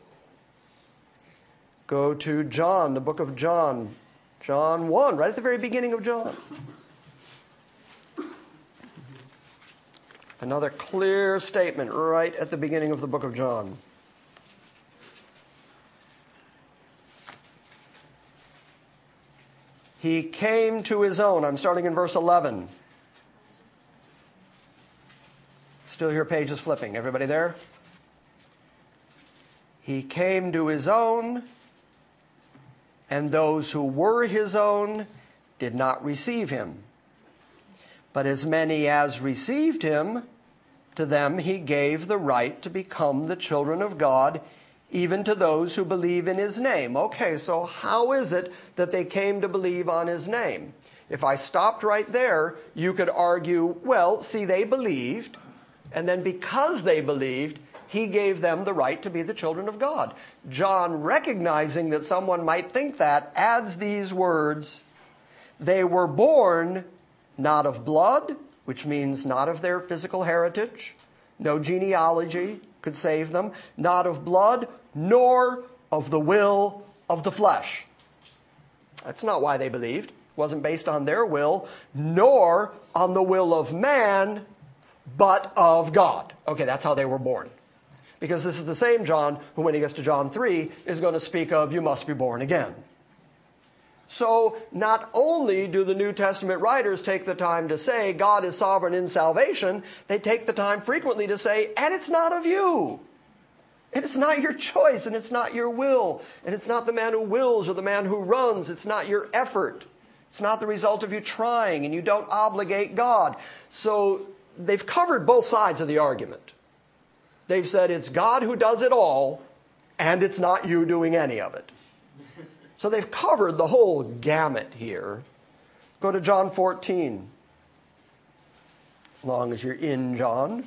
Go to John, the book of John. John one, right at the very beginning of John. Another clear statement right at the beginning of the book of John. He came to his own. I'm starting in verse eleven. Still hear pages flipping. Everybody there? He came to his own, and those who were his own did not receive him. But as many as received him, to them he gave the right to become the children of God, even to those who believe in his name. Okay, so how is it that they came to believe on his name? If I stopped right there, you could argue, well, see, they believed, and then because they believed, he gave them the right to be the children of God. John, recognizing that someone might think that, adds these words, they were born not of blood, which means not of their physical heritage. No genealogy could save them. Not of blood, nor of the will of the flesh. That's not why they believed. It wasn't based on their will, nor on the will of man, but of God. Okay, that's how they were born. Because this is the same John who, when he gets to John three, is going to speak of, you must be born again. So not only do the New Testament writers take the time to say God is sovereign in salvation, they take the time frequently to say, and it's not of you. And it's not your choice, and it's not your will. And it's not the man who wills or the man who runs. It's not your effort. It's not the result of you trying, and you don't obligate God. So they've covered both sides of the argument. They've said it's God who does it all, and it's not you doing any of it. So they've covered the whole gamut here. Go to John fourteen. as long as you're in John.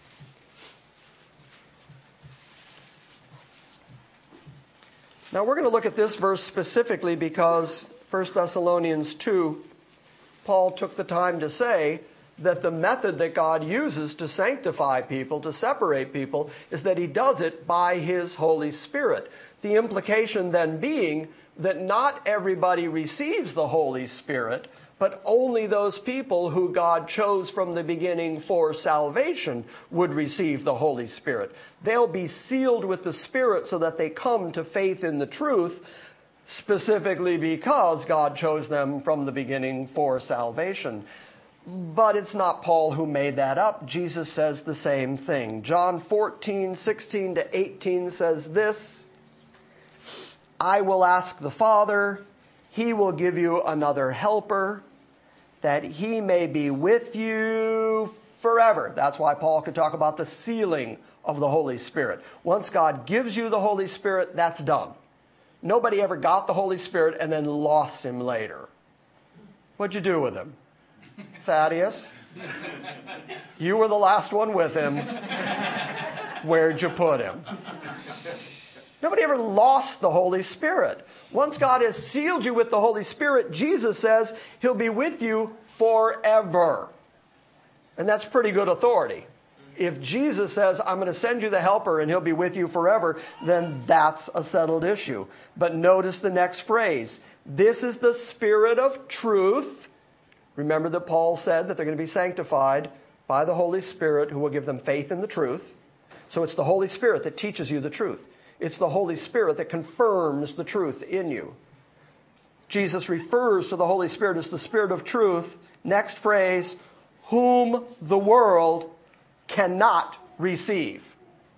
Now we're going to look at this verse specifically because First Thessalonians two, Paul took the time to say that the method that God uses to sanctify people, to separate people, is that he does it by his Holy Spirit. The implication then being that not everybody receives the Holy Spirit, but only those people who God chose from the beginning for salvation would receive the Holy Spirit. They'll be sealed with the Spirit so that they come to faith in the truth, specifically because God chose them from the beginning for salvation. But it's not Paul who made that up. Jesus says the same thing. John fourteen, sixteen to eighteen says this, I will ask the Father, he will give you another helper, that he may be with you forever. That's why Paul could talk about the sealing of the Holy Spirit. Once God gives you the Holy Spirit, that's done. Nobody ever got the Holy Spirit and then lost him later. What'd you do with him? Thaddeus? You were the last one with him. Where'd you put him? Nobody ever lost the Holy Spirit. Once God has sealed you with the Holy Spirit, Jesus says he'll be with you forever. And that's pretty good authority. If Jesus says, I'm going to send you the helper and he'll be with you forever, then that's a settled issue. But notice the next phrase. This is the Spirit of truth. Remember that Paul said that they're going to be sanctified by the Holy Spirit who will give them faith in the truth. So it's the Holy Spirit that teaches you the truth. It's the Holy Spirit that confirms the truth in you. Jesus refers to the Holy Spirit as the Spirit of truth. Next phrase, whom the world cannot receive.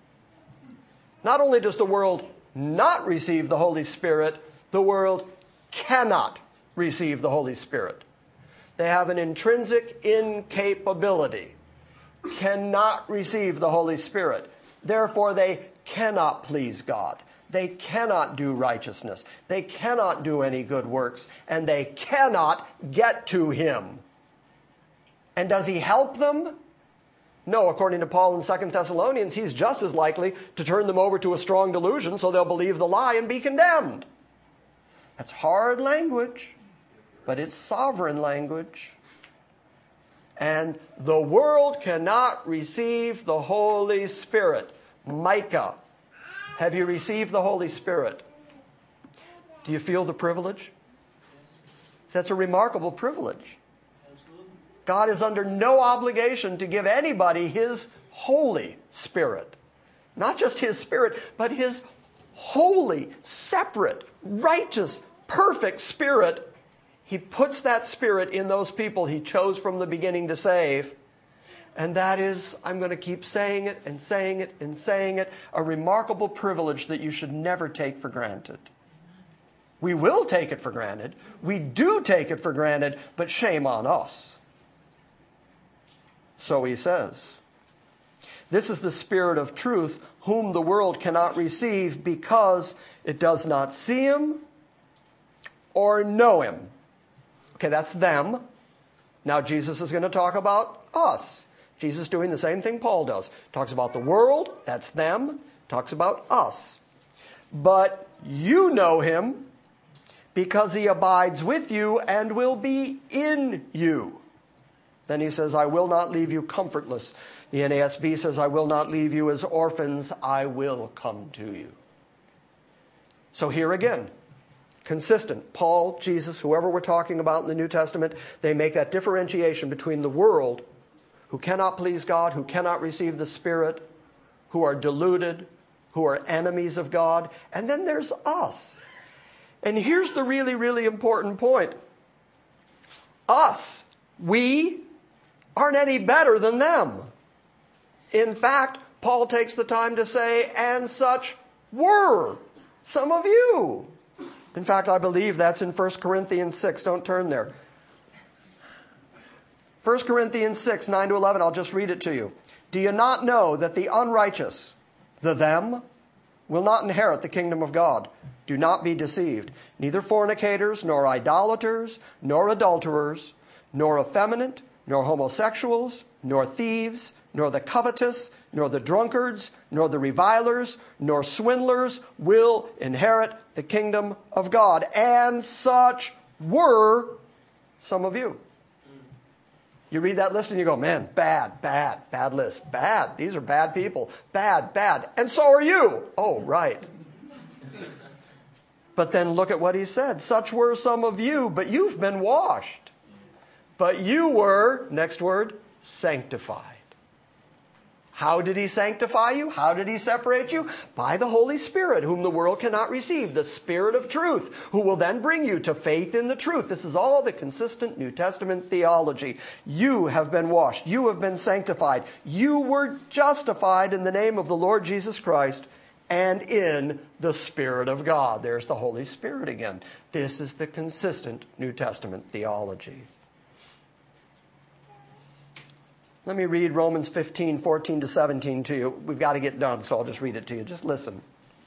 Not only does the world not receive the Holy Spirit, the world cannot receive the Holy Spirit. They have an intrinsic incapability, cannot receive the Holy Spirit. Therefore, they cannot please God. They cannot do righteousness. They cannot do any good works, and they cannot get to him. And does he help them? No, according to Paul in Second Thessalonians, he's just as likely to turn them over to a strong delusion so they'll believe the lie and be condemned. That's hard language, but it's sovereign language. And the world cannot receive the Holy Spirit. Micah, have you received the Holy Spirit? Do you feel the privilege? That's a remarkable privilege. God is under no obligation to give anybody his Holy Spirit. Not just his Spirit, but his holy, separate, righteous, perfect Spirit. He puts that Spirit in those people he chose from the beginning to save. And that is, I'm going to keep saying it and saying it and saying it, a remarkable privilege that you should never take for granted. We will take it for granted. We do take it for granted, but shame on us. So he says, this is the Spirit of truth, whom the world cannot receive because it does not see him or know him. Okay, that's them. Now Jesus is going to talk about us. Jesus doing the same thing Paul does. Talks about the world, that's them. Talks about us. But you know him because he abides with you and will be in you. Then he says, I will not leave you comfortless. The N A S B says, I will not leave you as orphans. I will come to you. So here again, consistent. Paul, Jesus, whoever we're talking about in the New Testament, they make that differentiation between the world, who cannot please God, who cannot receive the Spirit, who are deluded, who are enemies of God. And then there's us. And here's the really, really important point. Us, we, aren't any better than them. In fact, Paul takes the time to say, and such were some of you. In fact, I believe that's in First Corinthians six. Don't turn there. First Corinthians six, nine to eleven, I'll just read it to you. Do you not know that the unrighteous, the them, will not inherit the kingdom of God? Do not be deceived. Neither fornicators, nor idolaters, nor adulterers, nor effeminate, nor homosexuals, nor thieves, nor the covetous, nor the drunkards, nor the revilers, nor swindlers will inherit the kingdom of God. And such were some of you. You read that list and you go, man, bad, bad, bad list. Bad. These are bad people. Bad, bad. And so are you. Oh, right. But then look at what he said. Such were some of you, but you've been washed. But you were, next word, sanctified. How did he sanctify you? How did he separate you? By the Holy Spirit, whom the world cannot receive, the Spirit of truth, who will then bring you to faith in the truth. This is all the consistent New Testament theology. You have been washed. You have been sanctified. You were justified in the name of the Lord Jesus Christ and in the Spirit of God. There's the Holy Spirit again. This is the consistent New Testament theology. Let me read Romans fifteen, fourteen to seventeen to you. We've got to get done, so I'll just read it to you. Just listen.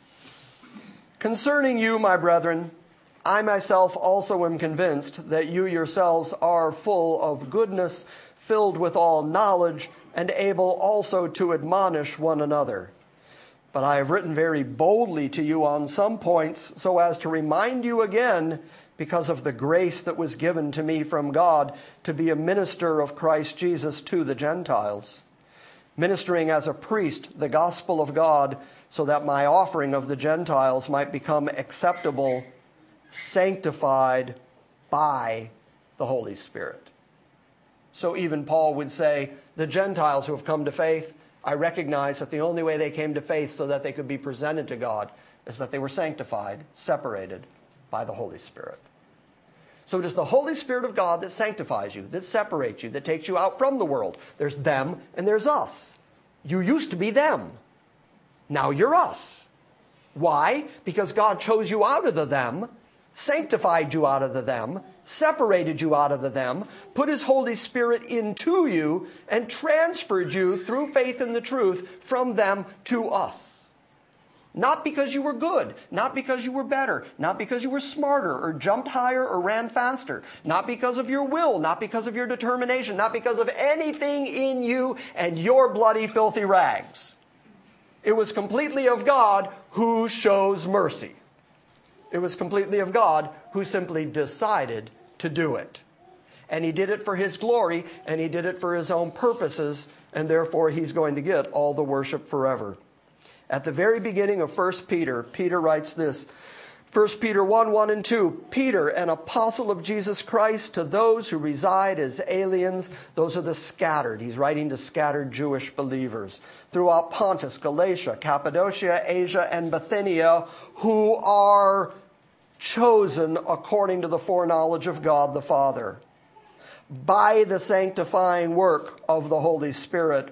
Concerning you, my brethren, I myself also am convinced that you yourselves are full of goodness, filled with all knowledge, and able also to admonish one another. But I have written very boldly to you on some points, so as to remind you again, because of the grace that was given to me from God, to be a minister of Christ Jesus to the Gentiles, ministering as a priest the gospel of God, so that my offering of the Gentiles might become acceptable, sanctified by the Holy Spirit. So even Paul would say, the Gentiles who have come to faith, I recognize that the only way they came to faith so that they could be presented to God is that they were sanctified, separated by the Holy Spirit. So it is the Holy Spirit of God that sanctifies you, that separates you, that takes you out from the world. There's them and there's us. You used to be them. Now you're us. Why? Because God chose you out of the them, sanctified you out of the them, separated you out of the them, put his Holy Spirit into you, and transferred you through faith in the truth from them to us. Not because you were good, not because you were better, not because you were smarter or jumped higher or ran faster, not because of your will, not because of your determination, not because of anything in you and your bloody, filthy rags. It was completely of God who shows mercy. It was completely of God who simply decided to do it. And he did it for his glory, and he did it for his own purposes, and therefore he's going to get all the worship forever. At the very beginning of First Peter, Peter writes this, First Peter one, one and two, Peter, an apostle of Jesus Christ, to those who reside as aliens, those are the scattered. He's writing to scattered Jewish believers throughout Pontus, Galatia, Cappadocia, Asia, and Bithynia, who are chosen according to the foreknowledge of God the Father, by the sanctifying work of the Holy Spirit,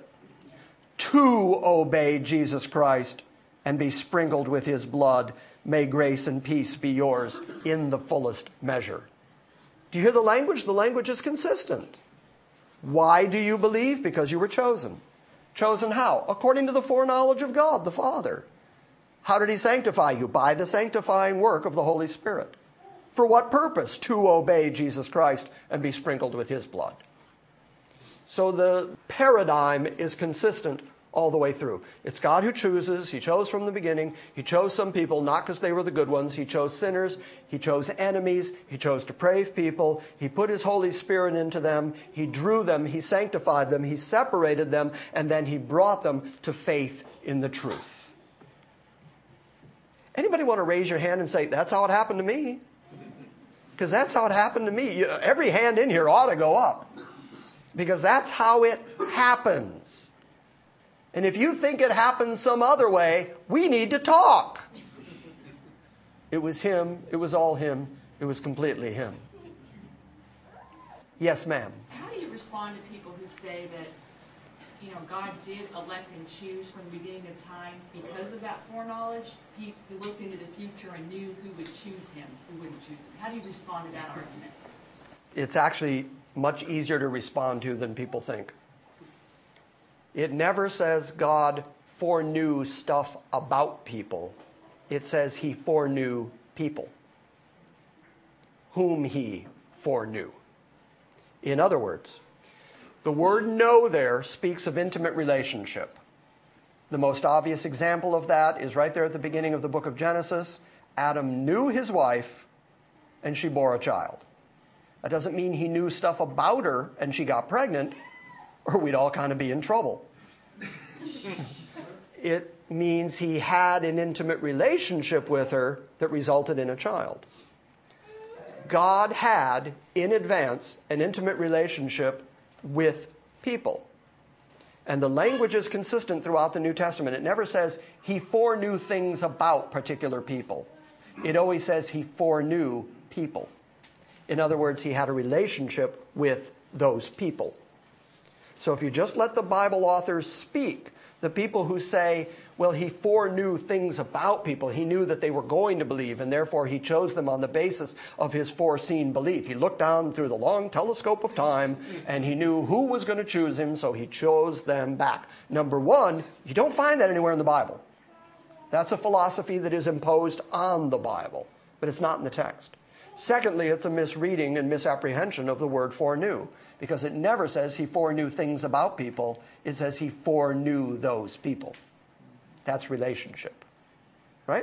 to obey Jesus Christ and be sprinkled with his blood. May grace and peace be yours in the fullest measure. Do you hear the language? The language is consistent. Why do you believe? Because you were chosen. Chosen how? According to the foreknowledge of God the Father. How did he sanctify you? By the sanctifying work of the Holy Spirit. For what purpose? To obey Jesus Christ and be sprinkled with his blood. So the paradigm is consistent all the way through. It's God who chooses. He chose from the beginning. He chose some people, not because they were the good ones. He chose sinners. He chose enemies. He chose depraved people. He put his Holy Spirit into them. He drew them. He sanctified them. He separated them. And then he brought them to faith in the truth. Anybody want to raise your hand and say, that's how it happened to me? Because that's how it happened to me. Every hand in here ought to go up. Because that's how it happens. And if you think it happens some other way, we need to talk. It was him. It was all him. It was completely him. Yes, ma'am. How do you respond to people who say that, you know, God did elect and choose from the beginning of time because of that foreknowledge? He, he looked into the future and knew who would choose him, who wouldn't choose him. How do you respond to that argument? It's actually much easier to respond to than people think. It never says God foreknew stuff about people. It says he foreknew people, whom he foreknew. In other words, The word know there speaks of intimate relationship. The most obvious example of that is right there at the beginning of the book of Genesis. Adam knew his wife, and she bore a child. That doesn't mean he knew stuff about her and she got pregnant, or we'd all kind of be in trouble. It means he had an intimate relationship with her that resulted in a child. God had, in advance, an intimate relationship with people. And the language is consistent throughout the New Testament. It never says he foreknew things about particular people. It always says he foreknew people. In other words, he had a relationship with those people. So if you just let the Bible authors speak, the people who say, well, he foreknew things about people. He knew that they were going to believe, and therefore he chose them on the basis of his foreseen belief. He looked down through the long telescope of time, and he knew who was going to choose him, so he chose them back. Number one, you don't find that anywhere in the Bible. That's a philosophy that is imposed on the Bible, but it's not in the text. Secondly, it's a misreading and misapprehension of the word foreknew, because it never says he foreknew things about people. It says he foreknew those people. That's relationship. Right?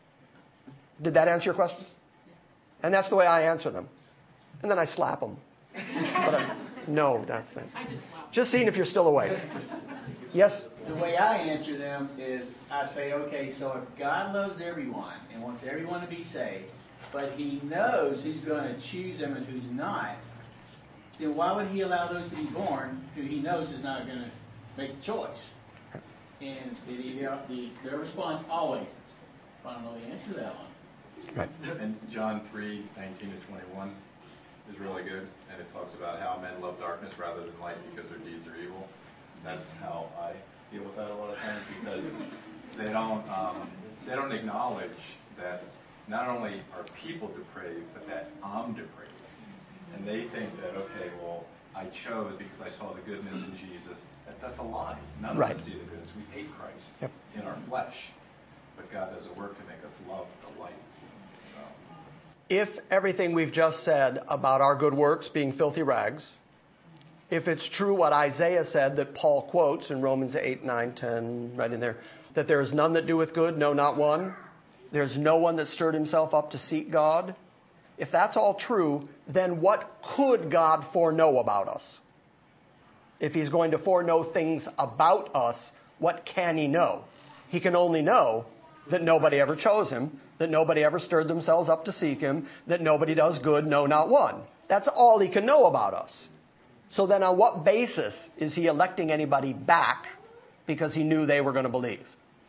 Did that answer your question? Yes. And that's the way I answer them. And then I slap them. But I, no, that's it. I just slap. Just seeing if you're still awake. Yes? The way I answer them is I say, okay, so if God loves everyone and wants everyone to be saved, but he knows who's going to choose them and who's not, then why would he allow those to be born who he knows is not going to make the choice? And the, the, their response always, I don't know the answer to that one. Right. And John three, nineteen to twenty-one is really good, and it talks about how men love darkness rather than light because their deeds are evil. That's how I deal with that a lot of times, because they don't um, they don't acknowledge that not only are people depraved, but that I'm depraved. And they think that, okay, well, I chose because I saw the goodness in Jesus. That, that's a lie. None Right. of us see the goodness. We hate Christ Yep. in our flesh. But God does a work to make us love the light. So. If everything we've just said about our good works being filthy rags, if it's true what Isaiah said that Paul quotes in Romans eight, nine, ten, right in there, that there is none that doeth good, no, not one. There's no one that stirred himself up to seek God. If that's all true, then what could God foreknow about us? If he's going to foreknow things about us, what can he know? He can only know that nobody ever chose him, that nobody ever stirred themselves up to seek him, that nobody does good, no, not one. That's all he can know about us. So then on what basis is he electing anybody back because he knew they were going to believe?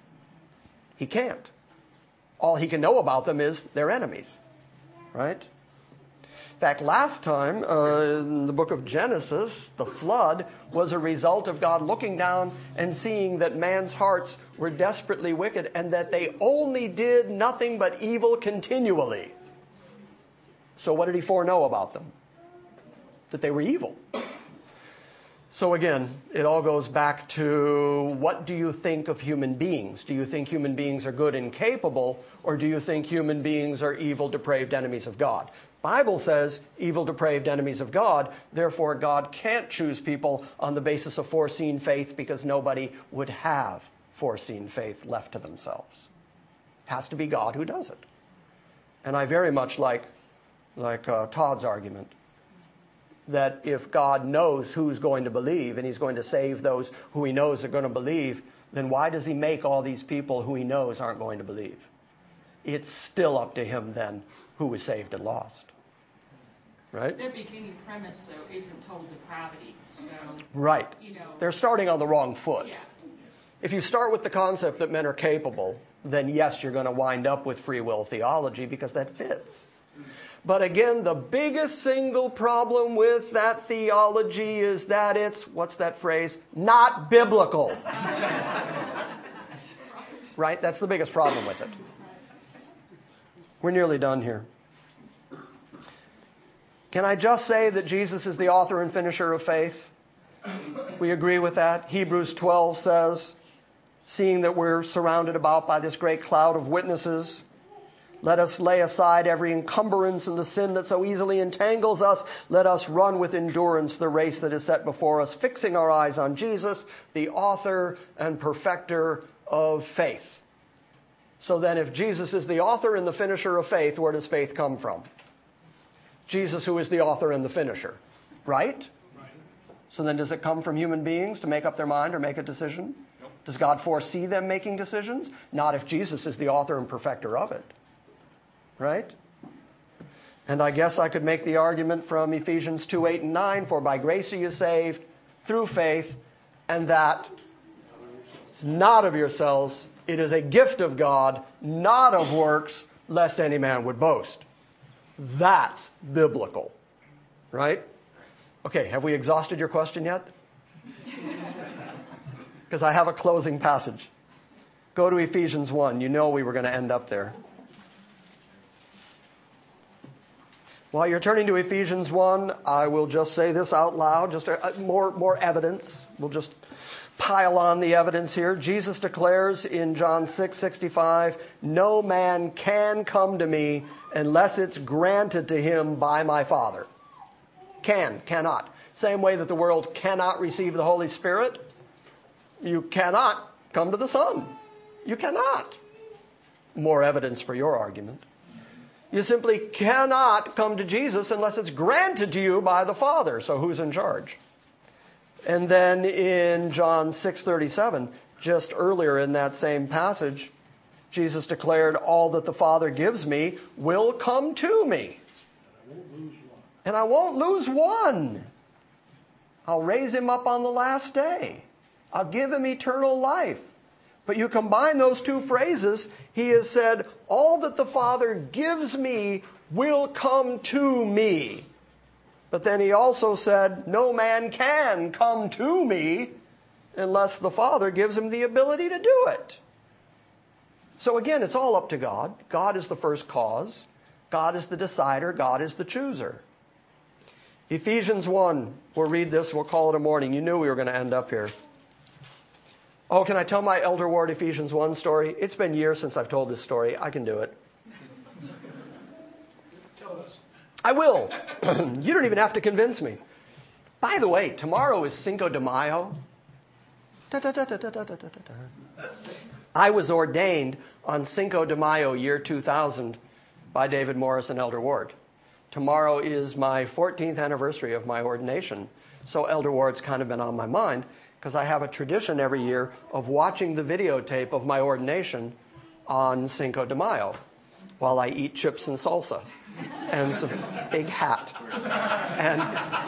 He can't. All he can know about them is their enemies. Right? In fact, last time uh, in the book of Genesis, the flood was a result of God looking down and seeing that man's hearts were desperately wicked and that they only did nothing but evil continually. So what did he foreknow about them? That they were evil. So again, it all goes back to, what do you think of human beings? Do you think human beings are good and capable, or do you think human beings are evil, depraved enemies of God? Bible says evil, depraved enemies of God. Therefore, God can't choose people on the basis of foreseen faith, because nobody would have foreseen faith left to themselves. It has to be God who does it. And I very much like, like uh, Todd's argument, that if God knows who's going to believe and he's going to save those who he knows are going to believe, then why does he make all these people who he knows aren't going to believe? It's still up to him then who is saved and lost. Right? Their beginning premise, though, isn't total depravity. So, right. You know, they're starting on the wrong foot. Yeah. If you start with the concept that men are capable, then yes, you're going to wind up with free will theology, because that fits. But again, the biggest single problem with that theology is that it's, what's that phrase? Not biblical. Right? That's the biggest problem with it. We're nearly done here. Can I just say that Jesus is the author and finisher of faith? We agree with that. Hebrews twelve says, seeing that we're surrounded about by this great cloud of witnesses, Let us lay aside every encumbrance and the sin that so easily entangles us. Let us run with endurance the race that is set before us, fixing our eyes on Jesus, the author and perfecter of faith. So then if Jesus is the author and the finisher of faith, where does faith come from? Jesus, who is the author and the finisher, right? Right. So then does it come from human beings to make up their mind or make a decision? Nope. Does God foresee them making decisions? Not if Jesus is the author and perfecter of it. Right? And I guess I could make the argument from Ephesians two, eight, and nine, for by grace are you saved through faith, and that is not of yourselves. It is a gift of God, not of works, lest any man would boast. That's biblical. Right? Okay, have we exhausted your question yet? Because I have a closing passage. Go to Ephesians one. You know we were going to end up there. While you're turning to Ephesians one, I will just say this out loud, just a, more, more evidence. We'll just pile on the evidence here. Jesus declares in John six sixty-five, no man can come to me unless it's granted to him by my Father. Can, cannot. Same way that the world cannot receive the Holy Spirit, you cannot come to the Son. You cannot. More evidence for your argument. You simply cannot come to Jesus unless it's granted to you by the Father. So who's in charge? And then in John six thirty-seven, just earlier in that same passage, Jesus declared, all that the Father gives me will come to me. And I won't lose one. I'll raise him up on the last day. I'll give him eternal life. But you combine those two phrases, he has said, all that the Father gives me will come to me. But then he also said, no man can come to me unless the Father gives him the ability to do it. So again, it's all up to God. God is the first cause. God is the decider. God is the chooser. Ephesians one, we'll read this, we'll call it a morning. You knew we were going to end up here. Oh, can I tell my Elder Ward Ephesians one story? It's been years since I've told this story. I can do it. Tell us. I will. You don't even have to convince me. By the way, tomorrow is Cinco de Mayo. Da, da, da, da, da, da, da, da. I was ordained on Cinco de Mayo, year two thousand, by David Morris and Elder Ward. Tomorrow is my fourteenth anniversary of my ordination. So Elder Ward's kind of been on my mind, because I have a tradition every year of watching the videotape of my ordination on Cinco de Mayo while I eat chips and salsa and some big hat. And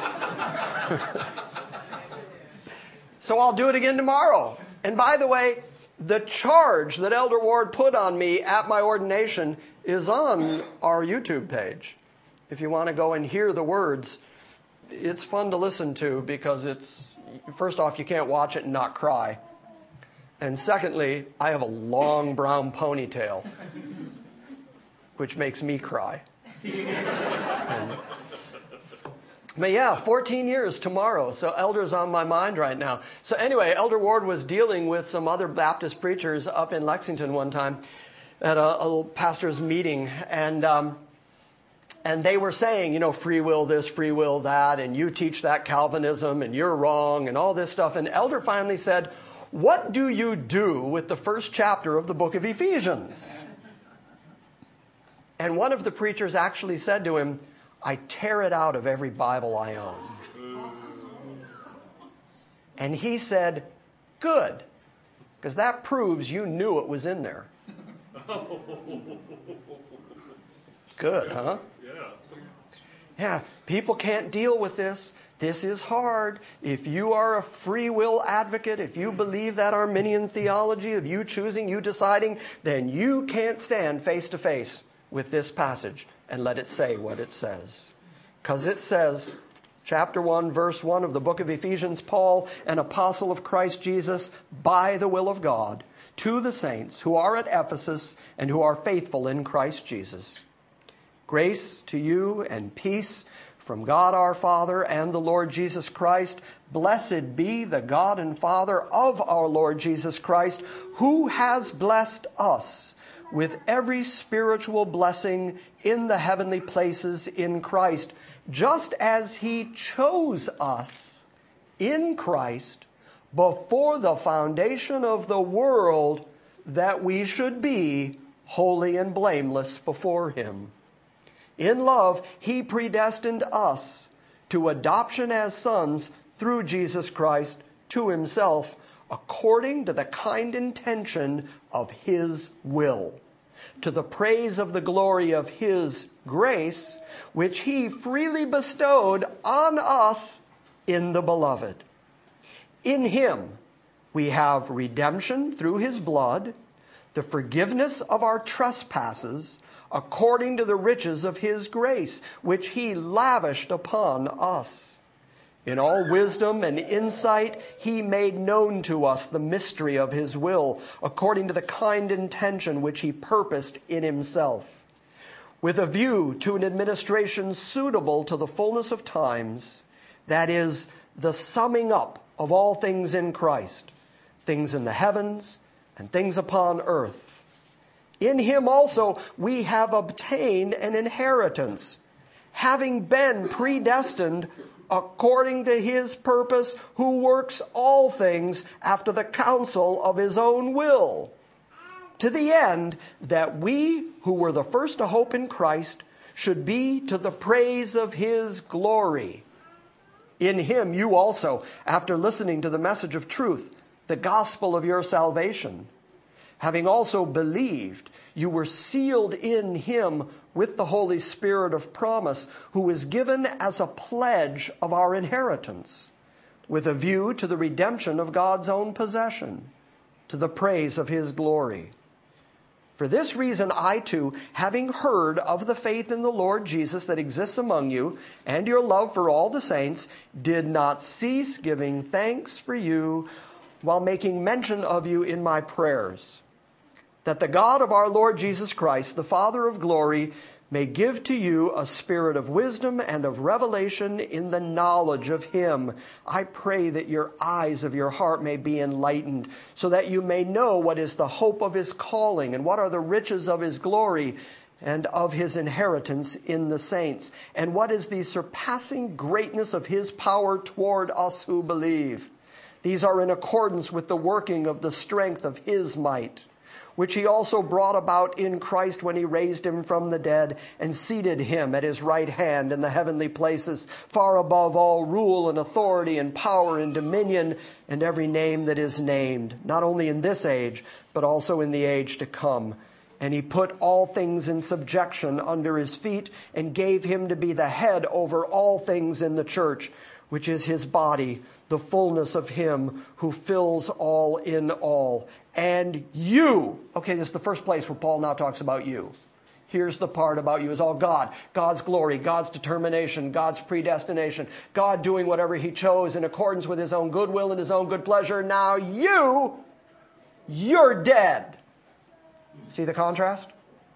so I'll do it again tomorrow. And by the way, the charge that Elder Ward put on me at my ordination is on our YouTube page. If you want to go and hear the words, it's fun to listen to because it's, first off, you can't watch it and not cry. And secondly, I have a long brown ponytail, which makes me cry. And, but yeah, fourteen years tomorrow. So Elder's on my mind right now. So anyway, Elder Ward was dealing with some other Baptist preachers up in Lexington one time at a, a pastor's meeting. And um, and they were saying, you know, free will this, free will that, and you teach that Calvinism, and you're wrong, and all this stuff. And Elder finally said, what do you do with the first chapter of the book of Ephesians? And one of the preachers actually said to him, I tear it out of every Bible I own. And he said, good, because that proves you knew it was in there. Good, huh? Yeah. Yeah, people can't deal with this. This is hard. If you are a free will advocate, if you believe that Arminian theology of you choosing, you deciding, then you can't stand face to face with this passage and let it say what it says. Because it says, chapter one, verse one of the book of Ephesians, Paul, an apostle of Christ Jesus, by the will of God, to the saints who are at Ephesus and who are faithful in Christ Jesus. Grace to you and peace from God our Father and the Lord Jesus Christ. Blessed be the God and Father of our Lord Jesus Christ, who has blessed us with every spiritual blessing in the heavenly places in Christ, just as he chose us in Christ before the foundation of the world, that we should be holy and blameless before him. In love, he predestined us to adoption as sons through Jesus Christ to himself, according to the kind intention of his will, to the praise of the glory of his grace, which he freely bestowed on us in the Beloved. In him we have redemption through his blood, the forgiveness of our trespasses, according to the riches of his grace, which he lavished upon us. In all wisdom and insight, he made known to us the mystery of his will, according to the kind intention which he purposed in himself, with a view to an administration suitable to the fullness of times, that is, the summing up of all things in Christ, things in the heavens and things upon earth. In him also we have obtained an inheritance, having been predestined according to his purpose, who works all things after the counsel of his own will, to the end that we who were the first to hope in Christ should be to the praise of his glory. In him you also, after listening to the message of truth, the gospel of your salvation, having also believed, you were sealed in him with the Holy Spirit of promise, who is given as a pledge of our inheritance, with a view to the redemption of God's own possession, to the praise of his glory. For this reason, I too, having heard of the faith in the Lord Jesus that exists among you, and your love for all the saints, did not cease giving thanks for you, while making mention of you in my prayers, that the God of our Lord Jesus Christ, the Father of glory, may give to you a spirit of wisdom and of revelation in the knowledge of him. I pray that your eyes of your heart may be enlightened, so that you may know what is the hope of his calling, and what are the riches of his glory, and of his inheritance in the saints, and what is the surpassing greatness of his power toward us who believe. These are in accordance with the working of the strength of his might, which he also brought about in Christ when he raised him from the dead and seated him at his right hand in the heavenly places, far above all rule and authority and power and dominion and every name that is named, not only in this age, but also in the age to come. And he put all things in subjection under his feet and gave him to be the head over all things in the church, which is his body, the fullness of him who fills all in all. And you, okay, this is the first place where Paul now talks about you. Here's the part about you. It's all God. God's glory, God's determination, God's predestination, God doing whatever he chose in accordance with his own goodwill and his own good pleasure. Now you, you're dead. See the contrast?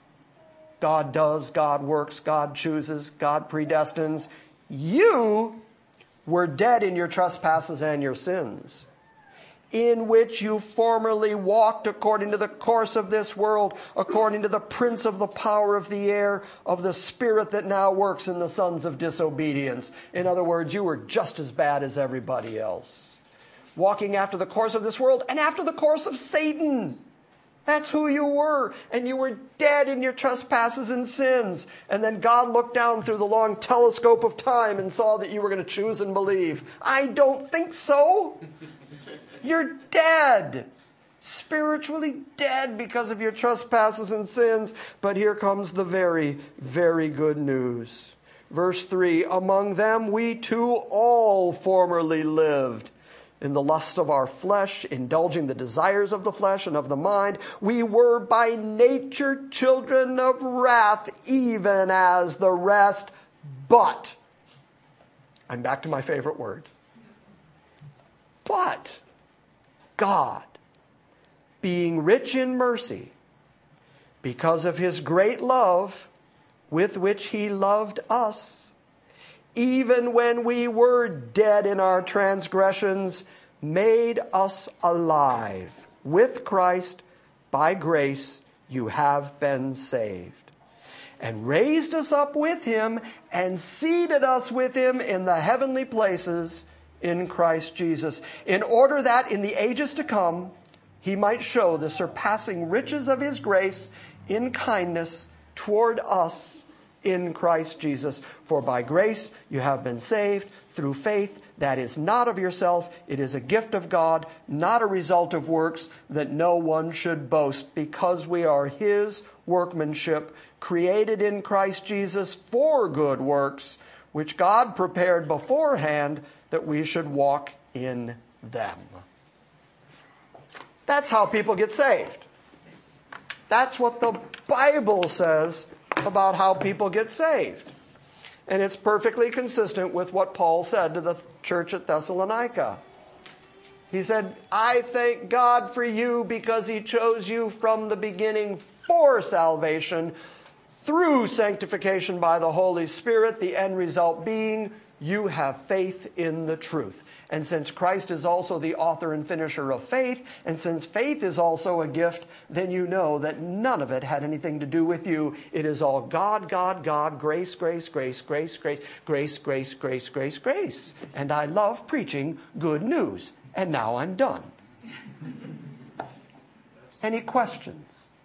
God does, God works, God chooses, God predestines. You were dead in your trespasses and your sins, in which you formerly walked according to the course of this world, according to the prince of the power of the air, of the spirit that now works in the sons of disobedience. In other words, you were just as bad as everybody else, walking after the course of this world and after the course of Satan. That's who you were. And you were dead in your trespasses and sins. And then God looked down through the long telescope of time and saw that you were going to choose and believe. I don't think so. You're dead. Spiritually dead because of your trespasses and sins. But here comes the very, very good news. Verse three, among them we too all formerly lived in the lust of our flesh, indulging the desires of the flesh and of the mind. We were by nature children of wrath, even as the rest. But, I'm back to my favorite word. But God, being rich in mercy, because of his great love with which he loved us, even when we were dead in our transgressions, made us alive with Christ. By grace you have been saved. And raised us up with him and seated us with him in the heavenly places in Christ Jesus, in order that in the ages to come he might show the surpassing riches of his grace in kindness toward us in Christ Jesus. For by grace you have been saved through faith. That is not of yourself. It is a gift of God, not a result of works, that no one should boast, because we are his workmanship, created in Christ Jesus for good works, which God prepared beforehand that we should walk in them. That's how people get saved. That's what the Bible says about how people get saved. And it's perfectly consistent with what Paul said to the church at Thessalonica. He said, I thank God for you because he chose you from the beginning for salvation through sanctification by the Holy Spirit, the end result being you have faith in the truth. And since Christ is also the author and finisher of faith, and since faith is also a gift, then you know that none of it had anything to do with you. It is all God, God, God, grace, grace, grace, grace, grace, grace, grace, grace, grace, grace. And I love preaching good news. And now I'm done. Any questions?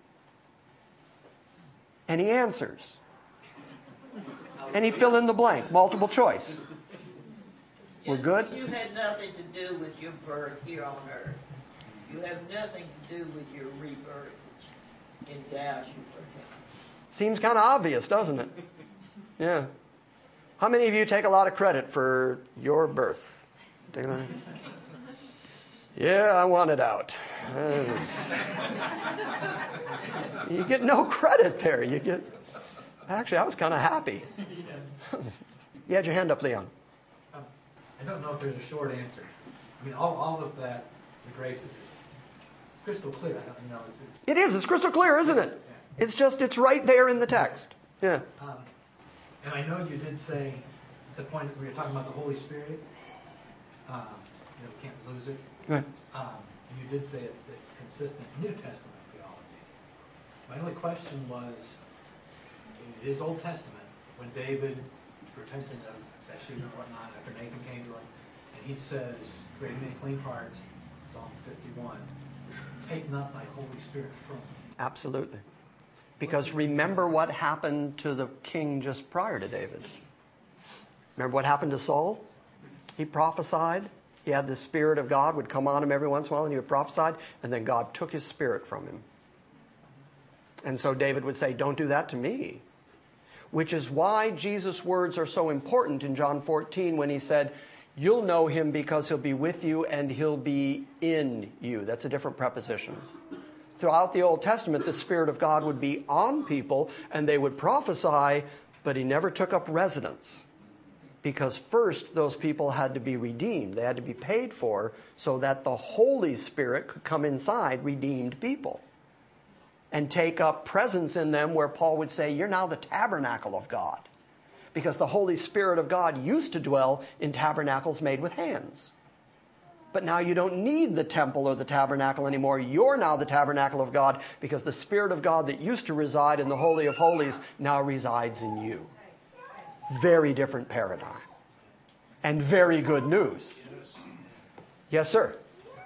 Any answers? Any fill in the blank, multiple choice? We're good? You had nothing to do with your birth here on earth. You have nothing to do with your rebirth, which endows you for heaven. Seems kind of obvious, doesn't it? Yeah. How many of you take a lot of credit for your birth? Take a Yeah, I want it out. You get no credit there. You get. Actually, I was kind of happy. You had your hand up, Leon. Um, I don't know if there's a short answer. I mean, all, all of that, the grace is just crystal clear. I don't you know. It's, it's, It is. It's crystal clear, isn't it? Yeah. It's just, it's right there in the text. Yeah. Um, and I know you did say, the point that we were talking about the Holy Spirit, um, you know, we can't lose it. Right. Um, and you did say it's, it's consistent New Testament theology. My only question was, it is Old Testament, when David repented of Bathsheba and whatnot after Nathan came to him, and he says, create me a clean heart, Psalm fifty-one, take not thy Holy Spirit from me. Absolutely. Because remember what happened to the king just prior to David. Remember what happened to Saul? He prophesied. He had the Spirit of God would come on him every once in a while, and he would prophesy, and then God took his spirit from him. And so David would say, don't do that to me. Which is why Jesus' words are so important in John fourteen when he said, you'll know him because he'll be with you and he'll be in you. That's a different preposition. Throughout the Old Testament, the Spirit of God would be on people and they would prophesy, but he never took up residence. Because first, those people had to be redeemed. They had to be paid for so that the Holy Spirit could come inside redeemed people and take up presence in them, where Paul would say, you're now the tabernacle of God. Because the Holy Spirit of God used to dwell in tabernacles made with hands. But now you don't need the temple or the tabernacle anymore. You're now the tabernacle of God, because the Spirit of God that used to reside in the Holy of Holies now resides in you. Very different paradigm. And very good news. Yes. Yes, sir.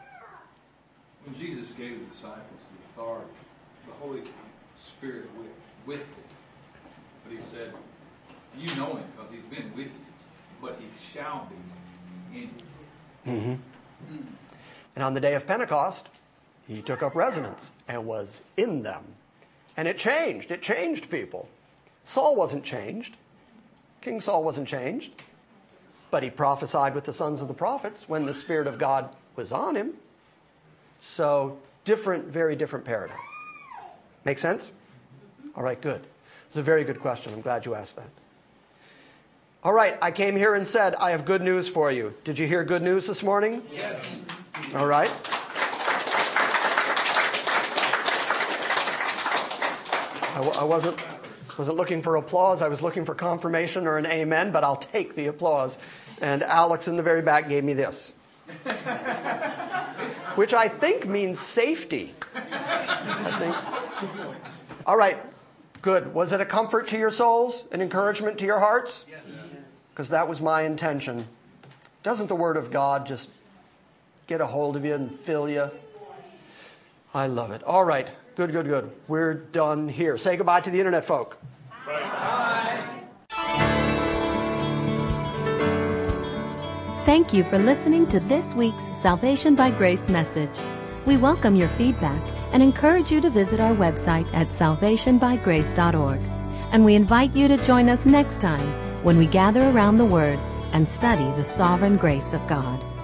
When Jesus gave the disciples the authority, the Holy Spirit with, with them, but he said, you know him because he's been with you, but he shall be in you. Mm-hmm. Mm. And on the day of Pentecost, he took up residence and was in them. And it changed. It changed people. Saul wasn't changed. King Saul wasn't changed. But he prophesied with the sons of the prophets when the Spirit of God was on him. So different, very different paradigm. Make sense? All right, good. It's a very good question. I'm glad you asked that. All right, I came here and said, I have good news for you. Did you hear good news this morning? Yes. All right. I, w- I wasn't, wasn't looking for applause. I was looking for confirmation or an amen, but I'll take the applause. And Alex in the very back gave me this, which I think means safety. I think. All right, good. Was it a comfort to your souls, an encouragement to your hearts? Yes. Because that was my intention. Doesn't the Word of God just get a hold of you and fill you? I love it. All right, good, good, good. We're done here. Say goodbye to the internet folk. Bye. Thank you for listening to this week's Salvation by Grace message. We welcome your feedback and encourage you to visit our website at salvation by grace dot org. And we invite you to join us next time when we gather around the Word and study the sovereign grace of God.